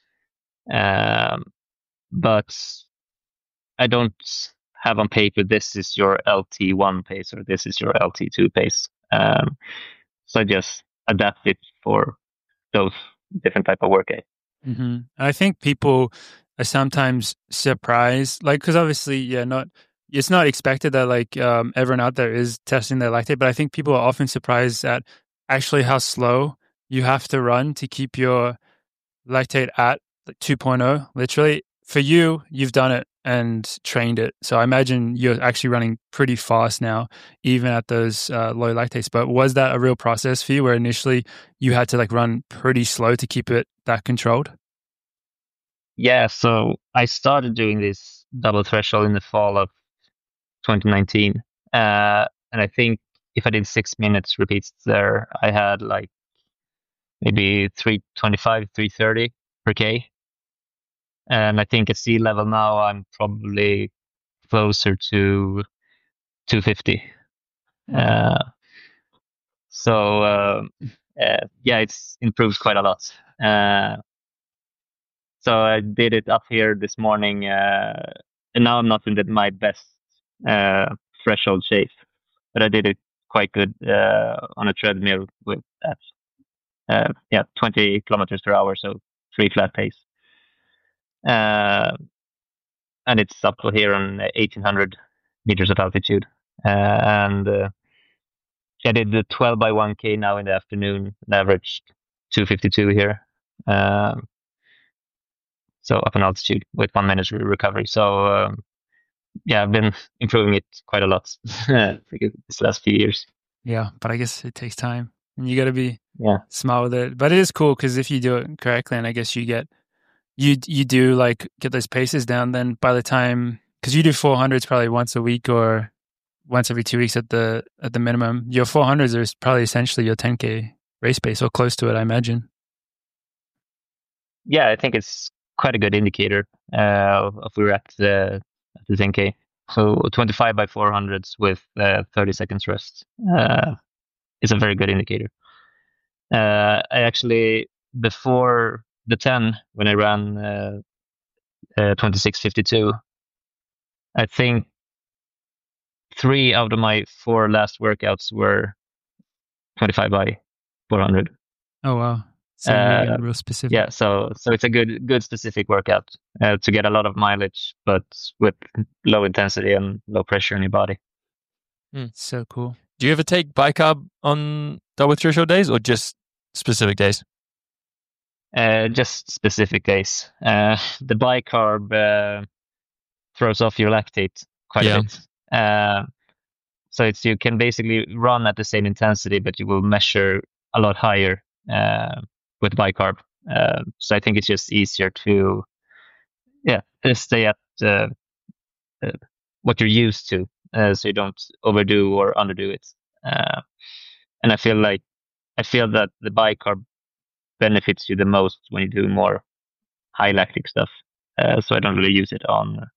Speaker 1: But I don't have on paper, this is your LT1 pace or this is your LT2 pace. So I just adapt it for those different type of workout.
Speaker 4: Mm-hmm. I think people are sometimes surprised, like, because obviously, it's not expected that like everyone out there is testing their lactate, but I think people are often surprised at actually how slow you have to run to keep your lactate at 2.0. Literally, for you, you've done it and trained it. So I imagine you're actually running pretty fast now, even at those low lactates. But was that a real process for you where initially you had to like run pretty slow to keep it that controlled?
Speaker 1: Yeah, so I started doing this double threshold in the fall of 2019. And I think if I did 6 minutes repeats there, I had like maybe 325, 330 per K. And I think at sea level now, I'm probably closer to 250. Yeah, it's improved quite a lot. So I did it up here this morning, and now I'm not in my best threshold shape, but I did it quite good on a treadmill with 20 kilometers per hour, so 3 flat pace. And it's up here on 1800 meters of altitude. I did the 12 by 1K now in the afternoon, and averaged 252 here. So up in altitude with 1 minute recovery. So I've been improving it quite a lot this last few years.
Speaker 4: Yeah, but I guess it takes time, and you got to be smart with it. But it is cool because if you do it correctly, and I guess you do like get those paces down, then by the time, because you do 400s probably once a week or once every 2 weeks at the minimum, your 400s are probably essentially your 10K race pace or close to it, I imagine.
Speaker 1: Yeah, I think it's quite a good indicator if we're at the 10K. So 25 by 400s with 30 seconds rest is a very good indicator. I actually, before the 10, when I ran 26:52, I think 3 out of my 4 last workouts were 25 by 400.
Speaker 4: Oh, wow. So you're real specific.
Speaker 1: Yeah, so it's a good specific workout to get a lot of mileage, but with low intensity and low pressure in your body.
Speaker 4: So cool.
Speaker 7: Do you ever take bicarb on double threshold days or just specific days?
Speaker 1: Just specific days. The bicarb throws off your lactate quite a bit. So you can basically run at the same intensity, but you will measure a lot higher with bicarb. So I think it's just easier to stay at what you're used to, so you don't overdo or underdo it. And I feel that the bicarb benefits you the most when you do more high lactic stuff. So I don't really use it on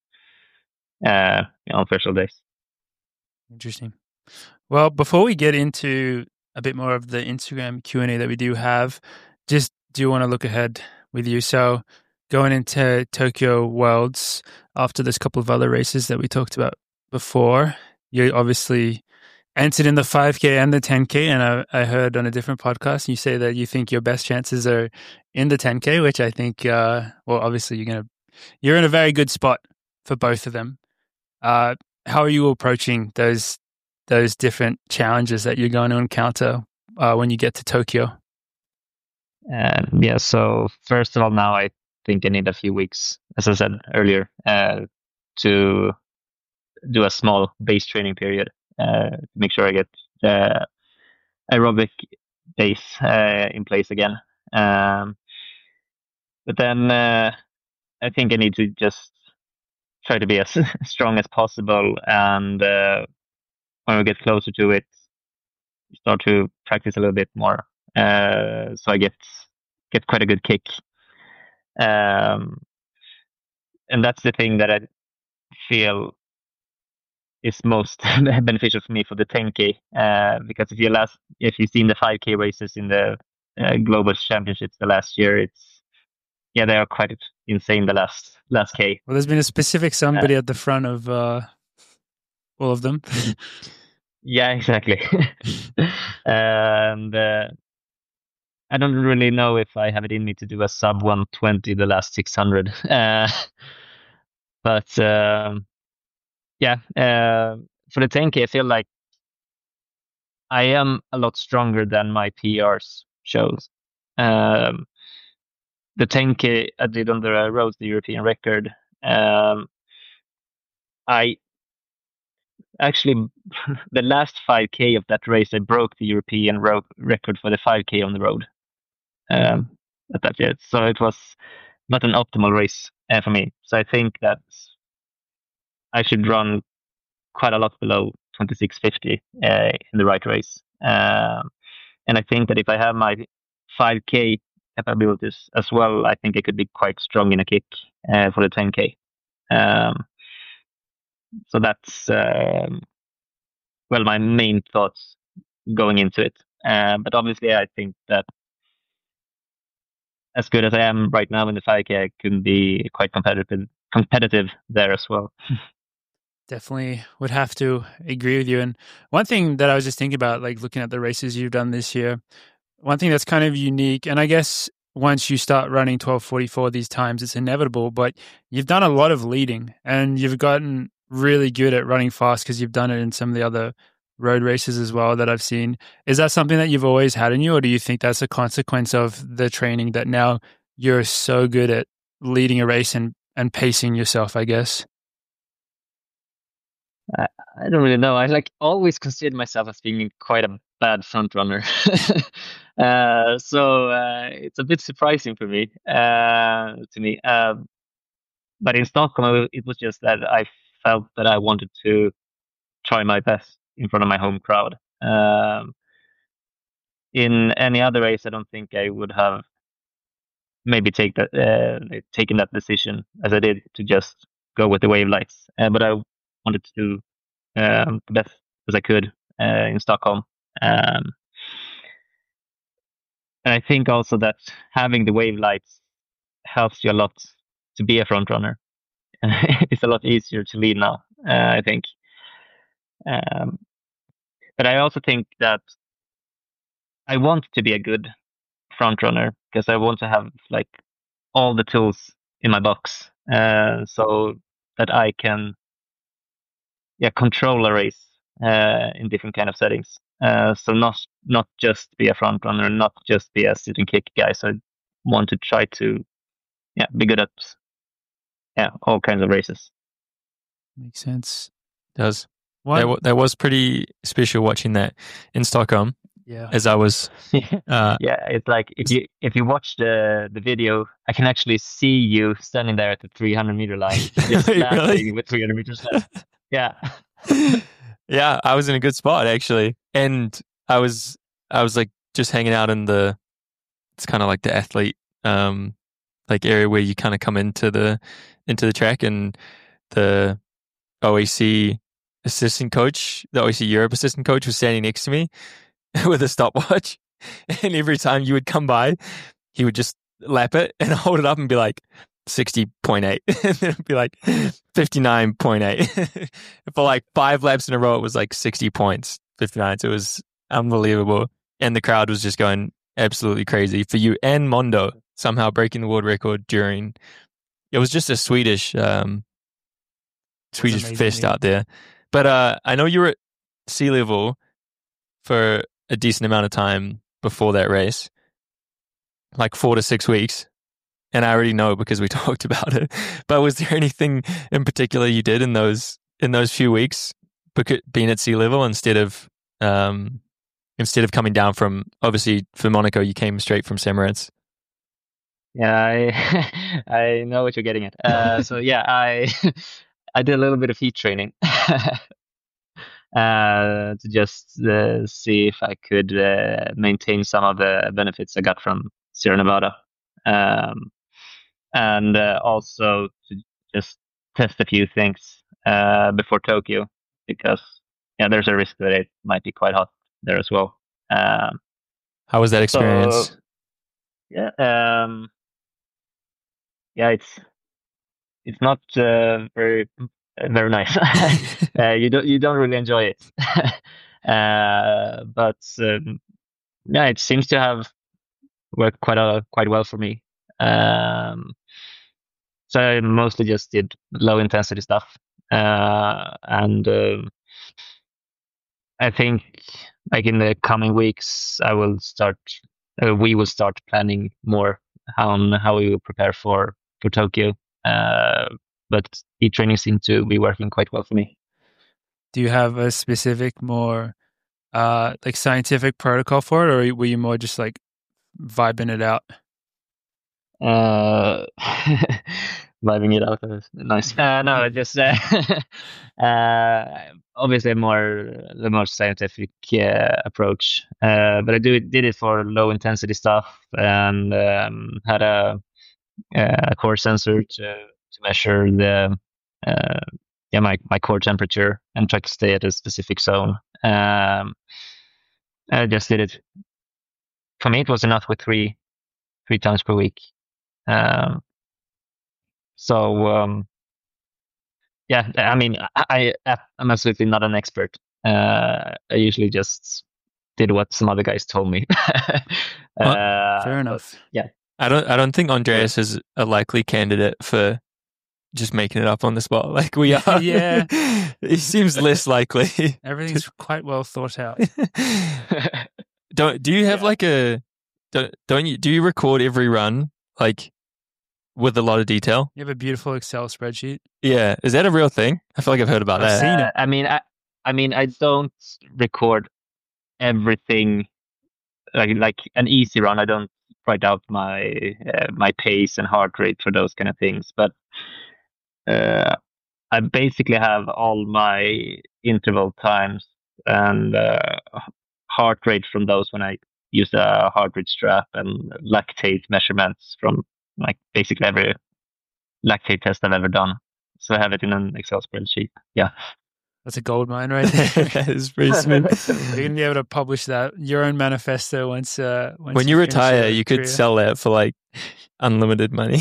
Speaker 1: threshold days.
Speaker 4: Interesting. Well, before we get into a bit more of the Instagram Q&A that we do have, just do want to look ahead with you. So going into Tokyo Worlds, after this couple of other races that we talked about before, you obviously entered in the 5K and the 10K, and I heard on a different podcast you say that you think your best chances are in the 10K, which I think, obviously you're in a very good spot for both of them. How are you approaching those different challenges that you're going to encounter when you get to Tokyo?
Speaker 1: So first of all, now I think I need a few weeks, as I said earlier, to do a small base training period. Make sure I get the aerobic base in place again. But then I think I need to just try to be as strong as possible, and when we get closer to it, start to practice a little bit more, so I get quite a good kick. And that's the thing that I feel is most beneficial for me for the 10K, because if you've seen the 5K races in the global championships the last year, they are quite insane, the last K.
Speaker 4: Well, there's been a specific somebody at the front of all of them.
Speaker 1: Yeah, exactly. And I don't really know if I have it in me to do a sub 120 the last 600. But for the 10K, I feel like I am a lot stronger than my PRs shows. The 10K I did on the road, the European record. I actually, the last 5K of that race, I broke the European record for the 5K on the road. At that year, so it was not an optimal race for me. So I think that I should run quite a lot below 26:50 in the right race. And I think that if I have my 5K capabilities as well, I think I could be quite strong in a kick for the 10K. So that's my main thoughts going into it. But obviously, I think that as good as I am right now in the 5K, I can be quite competitive there as well.
Speaker 4: Definitely would have to agree with you. And one thing that I was just thinking about, like looking at the races you've done this year, one thing that's kind of unique, and I guess once you start running 12:44 these times, it's inevitable, but you've done a lot of leading and you've gotten really good at running fast because you've done it in some of the other road races as well that I've seen. Is that something that you've always had in you, or do you think that's a consequence of the training that now you're so good at leading a race and pacing yourself, I guess?
Speaker 1: I don't really know. I always considered myself as being quite a bad front runner. So it's a bit surprising for me, to me. But in Stockholm, it was just that I felt that I wanted to try my best in front of my home crowd. In any other race, I don't think I would have maybe taken that decision as I did to just go with the wave lights. But I wanted to do the best as I could in Stockholm. And I think also that having the wave lights helps you a lot to be a front runner. It's a lot easier to lead now, I think. But I also think that I want to be a good front runner because I want to have all the tools in my box, so that I can control a race in different kind of settings. So not just be a front runner, not just be a sit and kick guy. So I want to try to be good at all kinds of races.
Speaker 4: Makes sense.
Speaker 7: It does. That was pretty special watching that in Stockholm.
Speaker 4: Yeah.
Speaker 7: As I was.
Speaker 1: It's like if you watch the video, I can actually see you standing there at the 300-meter line, just
Speaker 7: really?
Speaker 1: with 300 meters left. Yeah.
Speaker 7: Yeah, I was in a good spot actually, and I was just hanging out in it's kind of like the athlete area where you kind of come into the track, and the OEC assistant coach, the OEC Europe assistant coach, was standing next to me, with a stopwatch. And every time you would come by, he would just lap it and hold it up and be like 60.8. And then it'd be like 59.8. For like 5 laps in a row, it was like 60 points, 59. So it was unbelievable. And the crowd was just going absolutely crazy for you and Mondo somehow breaking the world record during. It was just a Swedish fest out there. But I know you were at sea level for a decent amount of time before that race, like 4 to 6 weeks. And I already know because we talked about it. But was there anything in particular you did in those few weeks, being at sea level instead of coming down from, obviously for Monaco, you came straight from Semerance?
Speaker 1: Yeah, I know what you're getting at. So yeah, I did a little bit of heat training to just see if I could maintain some of the benefits I got from Sierra Nevada, and also to just test a few things before Tokyo, because there's a risk that it might be quite hot there as well.
Speaker 7: How was that experience?
Speaker 1: So, it's not very nice. You don't really enjoy it. But it seems to have worked quite well for me. So I mostly just did low intensity stuff, and I think like in the coming weeks we will start planning more on how we will prepare for Tokyo. But heat training seemed to be working quite well for me.
Speaker 4: Do you have a specific, more like scientific protocol for it, or were you more just like vibing it out?
Speaker 1: Vibing it out was nice. No, just obviously the more scientific approach. But I did it for low intensity stuff, and had a core sensor to measure the my core temperature and try to stay at a specific zone. I just did it. For me, it was enough with three times per week. I mean, I'm absolutely not an expert. I usually just did what some other guys told me.
Speaker 4: Fair enough.
Speaker 1: Yeah.
Speaker 7: I don't think Andreas is a likely candidate for just making it up on the spot like we are.
Speaker 4: Yeah.
Speaker 7: He seems less likely.
Speaker 4: Everything's quite well thought out.
Speaker 7: Do you have like do you record every run like with a lot of detail?
Speaker 4: You have a beautiful Excel spreadsheet.
Speaker 7: Yeah. Is that a real thing? I feel like I've heard about that.
Speaker 4: I've seen it.
Speaker 1: I mean, I don't record everything like an easy run. I don't write out my pace and heart rate for those kind of things, but I basically have all my interval times and heart rate from those when I use a heart rate strap, and lactate measurements from like basically every lactate test I've ever done. So I have it in an Excel spreadsheet. Yeah.
Speaker 4: That's a gold mine right there.
Speaker 7: That is pretty smooth.
Speaker 4: You're going to be able to publish that, your own manifesto once
Speaker 7: when you retire, you could sell that for like unlimited money.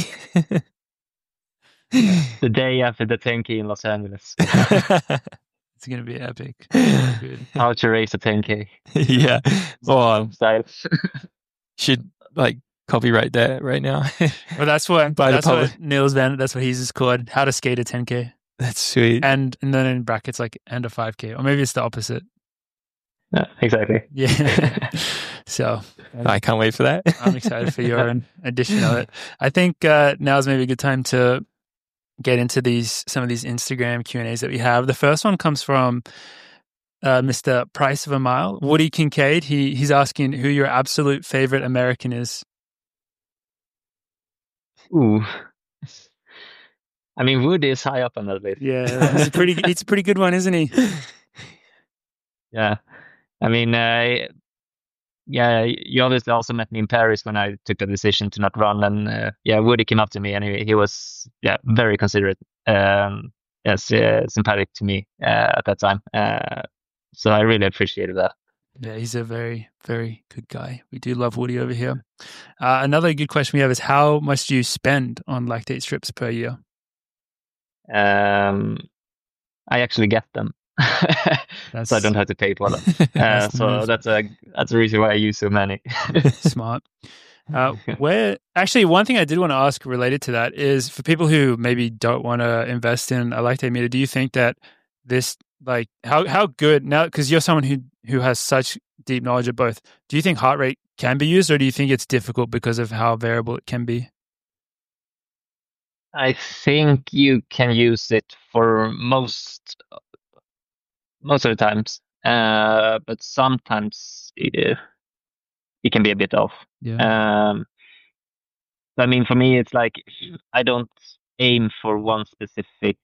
Speaker 1: The day after the 10K in Los Angeles.
Speaker 4: It's going to be epic. Good.
Speaker 1: How to race a 10K.
Speaker 7: Yeah. Oh,
Speaker 1: style.
Speaker 7: Should like copyright that right now.
Speaker 4: Well, that's what Niels Van, that's what he's called. How to skate a 10K.
Speaker 7: That's sweet.
Speaker 4: And then in brackets like and a 5K, or maybe it's the opposite.
Speaker 1: Yeah, exactly.
Speaker 4: Yeah. So
Speaker 7: I can't wait for that.
Speaker 4: I'm excited for your edition of it. I think now's maybe a good time to get into some of these Instagram Q&As that we have. The first one comes from Mr. Price of a Mile, Woody Kincaid. He's asking who your absolute favorite American is.
Speaker 1: Ooh. I mean, Woody is high up on that list.
Speaker 4: Yeah, it's a pretty good one, isn't he?
Speaker 1: Yeah. I mean, you obviously also met me in Paris when I took the decision to not run, and Woody came up to me, and he was very considerate, sympathetic to me at that time. So I really appreciated that.
Speaker 4: Yeah, he's a very, very good guy. We do love Woody over here. Another good question we have is how much do you spend on lactate strips per year?
Speaker 1: I actually get them, so I don't have to pay for them. That's a reason why I use so many.
Speaker 4: Smart. One thing I did want to ask related to that is for people who maybe don't want to invest in a lactate meter, do you think that this, like, how good now, because you're someone who has such deep knowledge of both, do you think heart rate can be used, or do you think it's difficult because of how variable it can be?
Speaker 1: I think you can use it for most of the times, but sometimes it can be a bit off.
Speaker 4: Yeah.
Speaker 1: I mean, for me, it's like I don't aim for one specific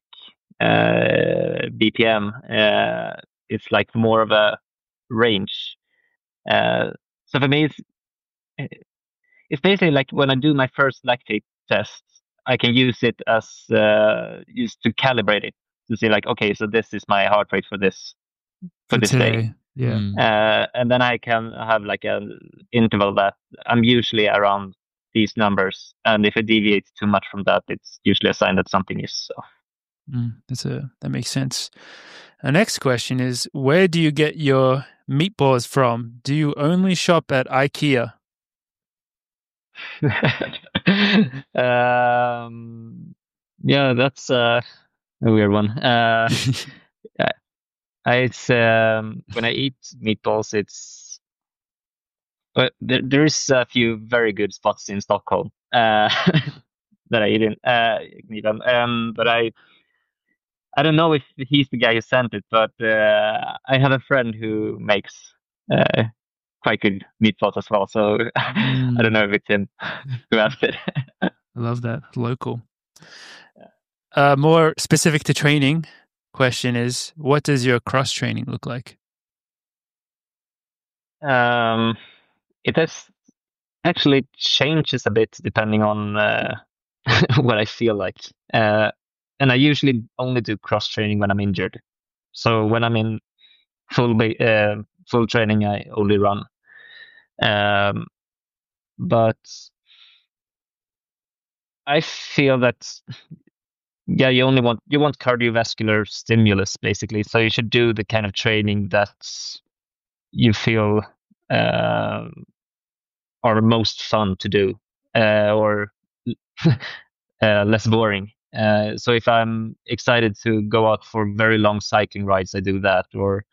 Speaker 1: BPM. It's like more of a range. So for me, it's basically like when I do my first lactate test, I can use it as used to calibrate it to see like, okay, so this is my heart rate for this day.
Speaker 4: Yeah.
Speaker 1: And then I can have like an interval that I'm usually around these numbers, and if it deviates too much from that, it's usually a sign that something is off.
Speaker 4: That makes sense. Our next question is, where do you get your meatballs from? Do you only shop at IKEA?
Speaker 1: Yeah, that's a weird one. It's when I eat meatballs, but there is a few very good spots in Stockholm that I eat in. But I don't know if he's the guy who sent it, but I have a friend who makes quite good meatballs as well. So I don't know if it's him who asked it.
Speaker 4: I love that. Local. More specific to training question is, what does your cross training look like?
Speaker 1: It has actually changes a bit depending on what I feel like. And I usually only do cross training when I'm injured. So when I'm in full training, I only run. But I feel that you want cardiovascular stimulus basically. So you should do the kind of training that you feel are most fun to do, or less boring. So if I'm excited to go out for very long cycling rides, I do that. Or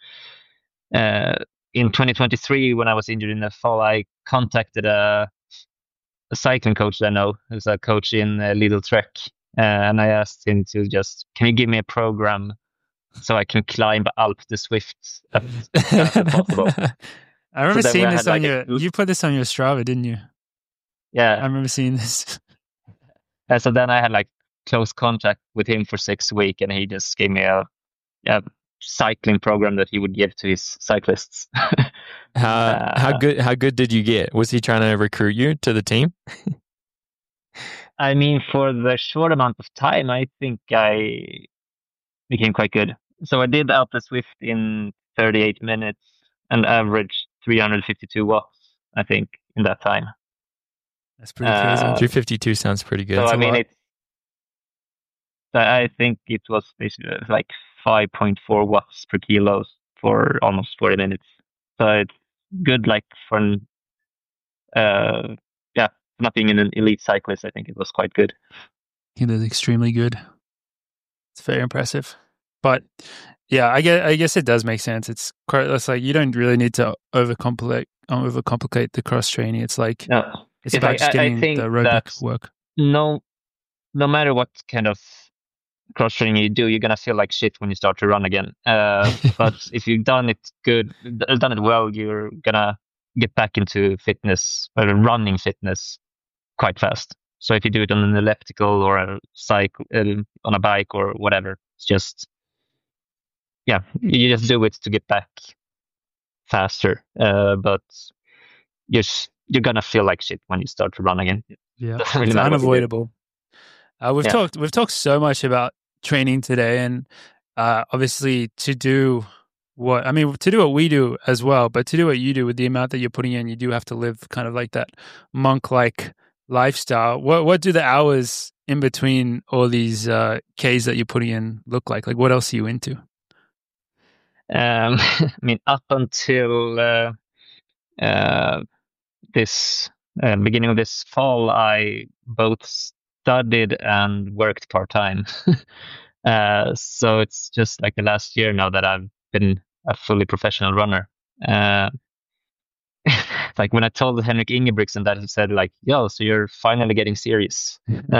Speaker 1: in 2023, when I was injured in the fall, I contacted a cycling coach that I know, who's a coach in Lidl Trek, and I asked him to can you give me a program so I can climb Alpe de Swift as possible.
Speaker 4: I remember seeing this on you put this on your Strava, didn't you?
Speaker 1: Yeah.
Speaker 4: I remember seeing this.
Speaker 1: So then I had like close contact with him for 6 weeks, and he just gave me a cycling program that he would give to his cyclists.
Speaker 7: How good did you get? Was he trying to recruit you to the team?
Speaker 1: I mean, for the short amount of time, I think I became quite good. So I did Alpe de Swift in 38 minutes and averaged 352 watts, I think, in that time.
Speaker 4: That's pretty crazy.
Speaker 7: 352 sounds pretty good.
Speaker 1: So I mean, I think it was basically like 5.4 watts per kilo for almost 40 minutes. So it's good, like for not being an elite cyclist. I think it was quite good.
Speaker 4: He was extremely good. It's very impressive. But yeah, I guess it does make sense. It's like you don't really need to overcomplicate the cross training. It's like it's about just getting the aerobic work.
Speaker 1: No matter what kind of cross training you do, you're gonna feel like shit when you start to run again. But if you've done it well, you're gonna get back into fitness or running fitness quite fast. So if you do it on an elliptical or a cycle on a bike or whatever, it's just you just do it to get back faster. But you're gonna feel like shit when you start to run again.
Speaker 4: Yeah, it's unavoidable. We've talked so much about training today, and obviously to do to do what we do as well, but to do what you do with the amount that you're putting in, you do have to live kind of like that monk-like lifestyle. What do the hours in between all these Ks that you're putting in look like? Like, what else are you into?
Speaker 1: I mean, up until this beginning of this fall, I both studied and worked part-time. So it's just like the last year now that I've been a fully professional runner. Like when I told Henrik Ingebrigtsen that, he said like, "Yo, so you're finally getting serious."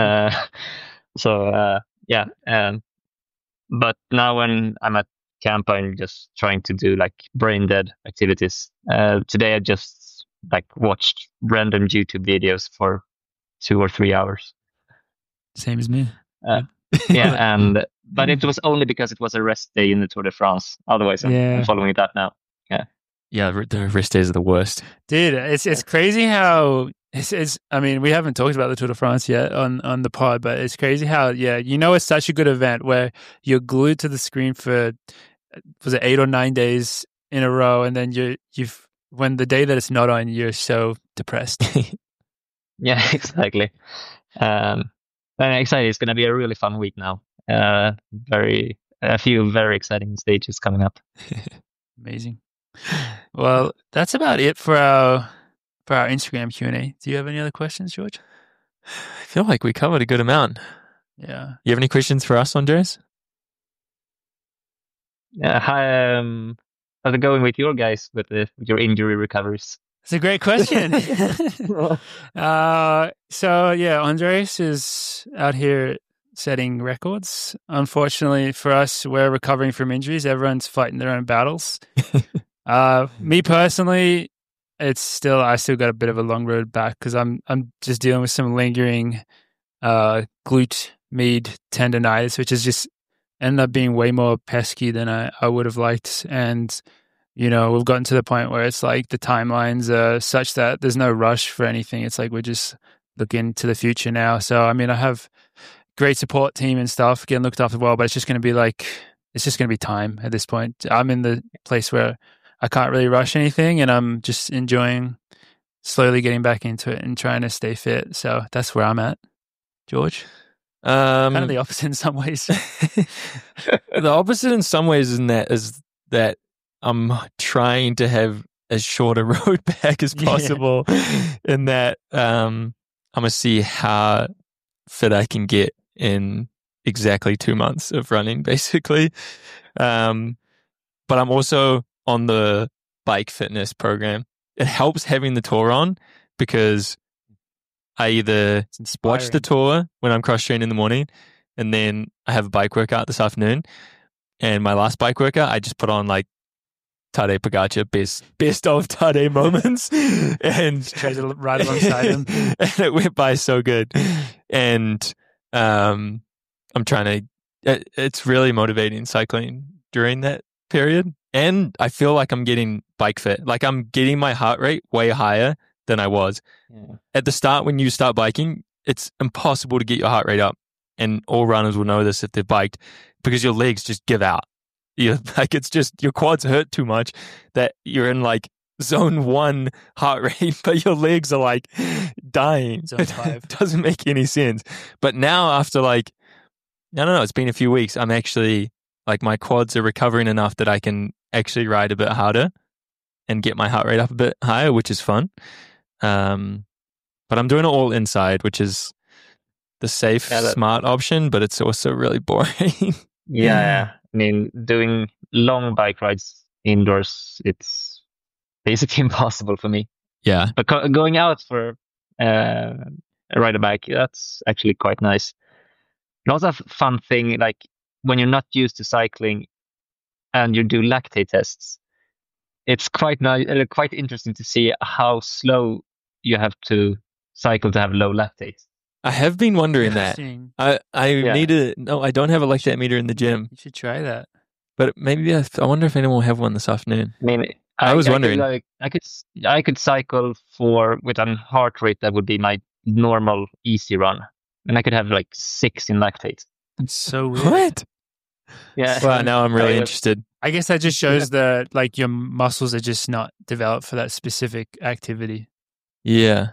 Speaker 1: Yeah. But now when I'm at camp, I'm just trying to do like brain dead activities. Today I just like watched random YouTube videos for 2 or 3 hours.
Speaker 4: Same as me.
Speaker 1: Yeah, but it was only because it was a rest day in the Tour de France. Otherwise, I'm following that now.
Speaker 7: Yeah, the rest days are the worst.
Speaker 4: Dude, it's crazy how it's. I mean, we haven't talked about the Tour de France yet on the pod, but it's crazy how it's such a good event where you're glued to the screen for was it 8 or 9 days in a row, and then you've when the day that it's not on, you're so depressed.
Speaker 1: Yeah, exactly. I'm excited. It's going to be a really fun week now. A few very exciting stages coming up.
Speaker 4: Amazing. Well, that's about it for our Instagram Q&A. Do you have any other questions, George?
Speaker 7: I feel like we covered a good amount.
Speaker 4: Yeah.
Speaker 7: You have any questions for us, Andreas?
Speaker 1: How's it going with your guys with your injury recoveries?
Speaker 4: It's a great question. Andreas is out here setting records. Unfortunately for us, we're recovering from injuries. Everyone's fighting their own battles. Me personally, I still got a bit of a long road back because I'm just dealing with some lingering glute med tendonitis, which is just ended up being way more pesky than I would have liked. And we've gotten to the point where it's like the timelines are such that there's no rush for anything. It's like we're just looking to the future now. So, I mean, I have great support team and stuff getting looked after well, but it's just going to be time at this point. I'm in the place where I can't really rush anything, and I'm just enjoying slowly getting back into it and trying to stay fit. So that's where I'm at. George? Kind of the opposite in some ways.
Speaker 7: The opposite in some ways is that I'm trying to have as short a road back as possible in that I'm going to see how fit I can get in exactly 2 months of running, basically. But I'm also on the bike fitness program. It helps having the tour on because I either watch the tour when I'm cross-training in the morning, and then I have a bike workout this afternoon. And my last bike workout, I just put on like Tadej Pogacar best of Tadej moments, and
Speaker 4: tried to ride alongside him,
Speaker 7: and it went by so good. And I'm trying to. It's really motivating cycling during that period, and I feel like I'm getting bike fit. Like I'm getting my heart rate way higher than I was at the start. When you start biking, it's impossible to get your heart rate up, and all runners will know this if they've biked, because your legs just give out. It's just your quads hurt too much that you're in like zone 1 heart rate, but your legs are like dying.
Speaker 4: Zone 5.
Speaker 7: It doesn't make any sense. But now after like, I don't know, it's been a few weeks, I'm actually like my quads are recovering enough that I can actually ride a bit harder and get my heart rate up a bit higher, which is fun. But I'm doing it all inside, which is the safe, smart option, but it's also really boring.
Speaker 1: Yeah. I mean, doing long bike rides indoors, it's basically impossible for me.
Speaker 7: Yeah.
Speaker 1: But going out for a ride a bike, that's actually quite nice. And also a fun thing, like when you're not used to cycling and you do lactate tests, it's quite nice, quite interesting to see how slow you have to cycle to have low lactate.
Speaker 7: I have been wondering that. I don't have a lactate meter in the gym.
Speaker 4: You should try that.
Speaker 7: But maybe I wonder if anyone will have one this afternoon.
Speaker 1: I mean,
Speaker 7: I was wondering.
Speaker 1: I could cycle with a heart rate that would be my normal easy run, and I could have like 6 in lactate.
Speaker 4: It's so weird.
Speaker 7: What?
Speaker 1: Yeah.
Speaker 7: Well, now I'm really interested.
Speaker 4: I guess that just shows that like your muscles are just not developed for that specific activity.
Speaker 7: Yeah.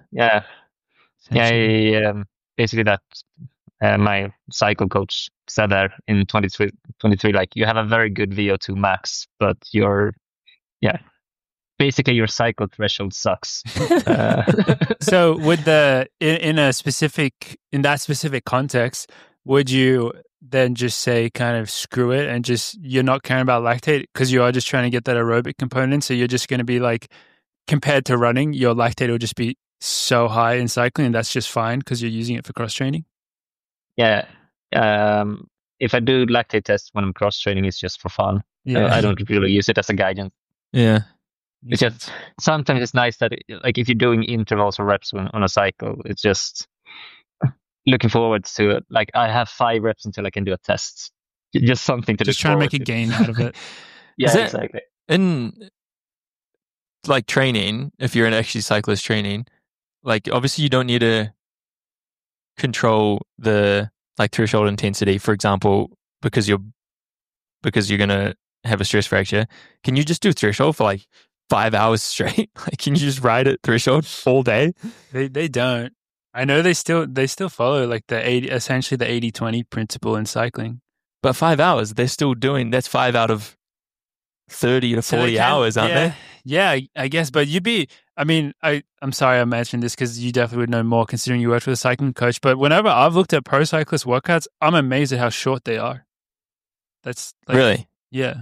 Speaker 1: Basically that my cycle coach said there in 23, like you have a very good VO2 max, but basically your cycle threshold sucks.
Speaker 4: So with in that specific context, would you then just say kind of screw it and just you're not caring about lactate because you are just trying to get that aerobic component? So you're just going to be like, compared to running, your lactate will just be so high in cycling, and that's just fine because you're using it for cross training?
Speaker 1: Yeah. If I do lactate tests when I'm cross training, it's just for fun.
Speaker 4: Yeah.
Speaker 1: I don't really use it as a guidance.
Speaker 7: Yeah.
Speaker 1: It's just sometimes it's nice that like if you're doing intervals or reps on a cycle, it's just looking forward to it. Like I have 5 reps until I can do a test. Just something to
Speaker 4: just trying to make a gain out of it.
Speaker 1: Exactly.
Speaker 7: In like training, if you're an actually cyclist training, like obviously you don't need to control the like threshold intensity, for example, because you're gonna have a stress fracture. Can you just do threshold for like 5 hours straight? Like, can you just ride at threshold all day?
Speaker 4: They don't. I know they still follow like essentially the 80-20 principle in cycling.
Speaker 7: But 5 hours, they're still doing. That's 5 out of 30 to 40 hours, aren't they?
Speaker 4: Yeah, I guess. But I'm sorry I'm mentioning this because you definitely would know more considering you worked with a cycling coach. But whenever I've looked at pro cyclist workouts, I'm amazed at how short they are. That's like,
Speaker 7: really?
Speaker 4: Yeah.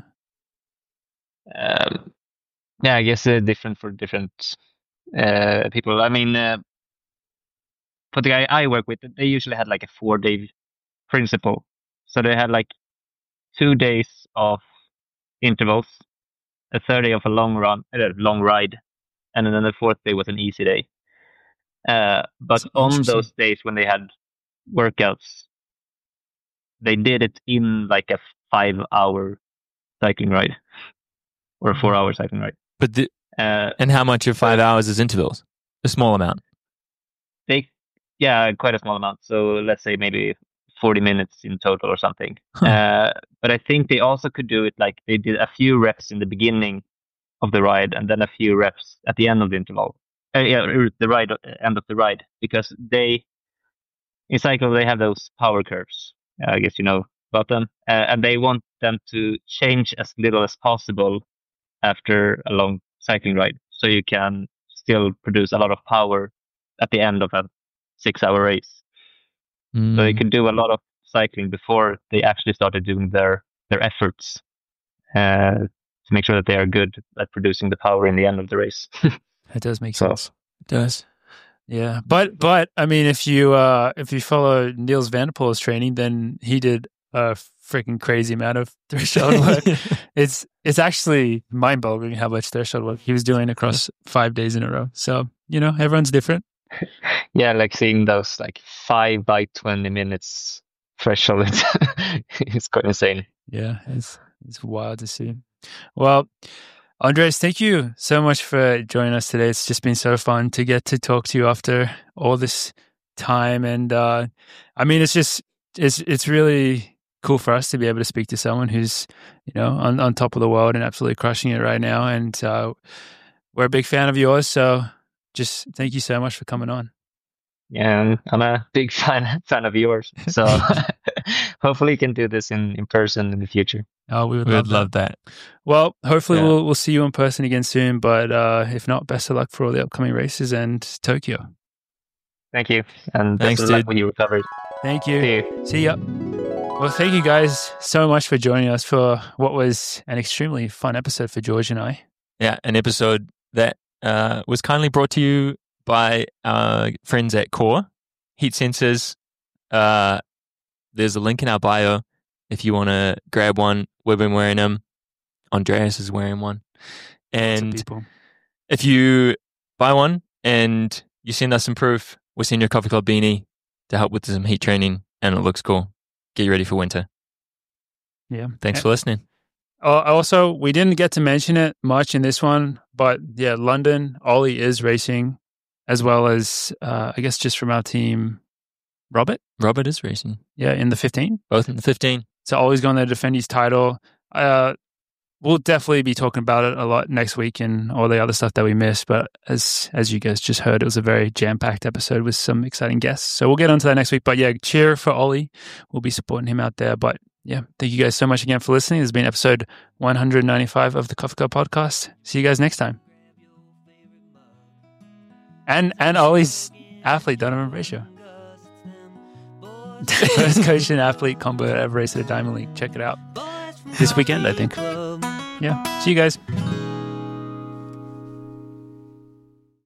Speaker 1: I guess they're different for different people. I mean, for the guy I work with, they usually had like a 4-day principle. So they had like 2 days of intervals, a third day of a long ride, and then the 4th day was an easy day. But on those days when they had workouts, they did it in like a 5-hour cycling ride or a 4-hour cycling ride.
Speaker 7: But and how much of 5 hours is intervals? A small amount.
Speaker 1: Quite a small amount. So let's say maybe 40 minutes in total or something. But I think they also could do it like they did a few reps in the beginning of the ride and then a few reps at the end of the interval. End of the ride, because in cycle they have those power curves. I guess you know about them, and they want them to change as little as possible after a long cycling ride, so you can still produce a lot of power at the end of a 6-hour race. So they could do a lot of cycling before they actually started doing their efforts to make sure that they are good at producing the power in the end of the race.
Speaker 4: That does make sense.
Speaker 7: It does.
Speaker 4: Yeah, but I mean, if you follow Niels van der Poel's training, then he did a freaking crazy amount of threshold work. It's actually mind-boggling how much threshold work he was doing across 5 days in a row. So everyone's different.
Speaker 1: Yeah, like seeing those like 5 by 20 minutes threshold, it's quite insane.
Speaker 4: Yeah, it's wild to see. Well, Andreas, thank you so much for joining us today. It's just been so fun to get to talk to you after all this time. And it's really cool for us to be able to speak to someone who's, on top of the world and absolutely crushing it right now. And we're a big fan of yours. So just thank you so much for coming on.
Speaker 1: Yeah, and I'm a big fan of yours. So hopefully you can do this in person in the future.
Speaker 4: Oh, we would love that. Well, hopefully we'll see you in person again soon. But if not, best of luck for all the upcoming races and Tokyo.
Speaker 1: Thank you. And
Speaker 7: thanks,
Speaker 1: best of luck when you recover.
Speaker 4: Thank you.
Speaker 1: See you.
Speaker 4: See ya. Well, thank you guys so much for joining us for what was an extremely fun episode for George and I.
Speaker 7: Yeah, an episode that was kindly brought to you by our friends at Core Heat Sensors. There's a link in our bio if you want to grab one. We've been wearing them. Andreas is wearing one. And if you buy one and you send us some proof, we'll send you a Coffee Club beanie to help with some heat training, and it looks cool. Get you ready for winter.
Speaker 4: Yeah.
Speaker 7: Thanks for listening.
Speaker 4: Also, we didn't get to mention it much in this one, but yeah, London, Ollie is racing, as well as, I guess just from our team, Robert?
Speaker 7: Robert is racing.
Speaker 4: Yeah, in the 15.
Speaker 7: Both in the 15.
Speaker 4: So Ollie's going to defend his title. What we'll definitely be talking about it a lot next week and all the other stuff that we missed. But as you guys just heard, it was a very jam-packed episode with some exciting guests. So we'll get onto that next week. But yeah, cheer for Ollie. We'll be supporting him out there. But yeah, thank you guys so much again for listening. This has been episode 195 of the Coffee Cup Podcast. See you guys next time. And Ollie's athlete, Donovan Brayshaw. First coach and athlete combo ever raced at a Diamond League. Check it out. This weekend, I think. Yeah. See you guys.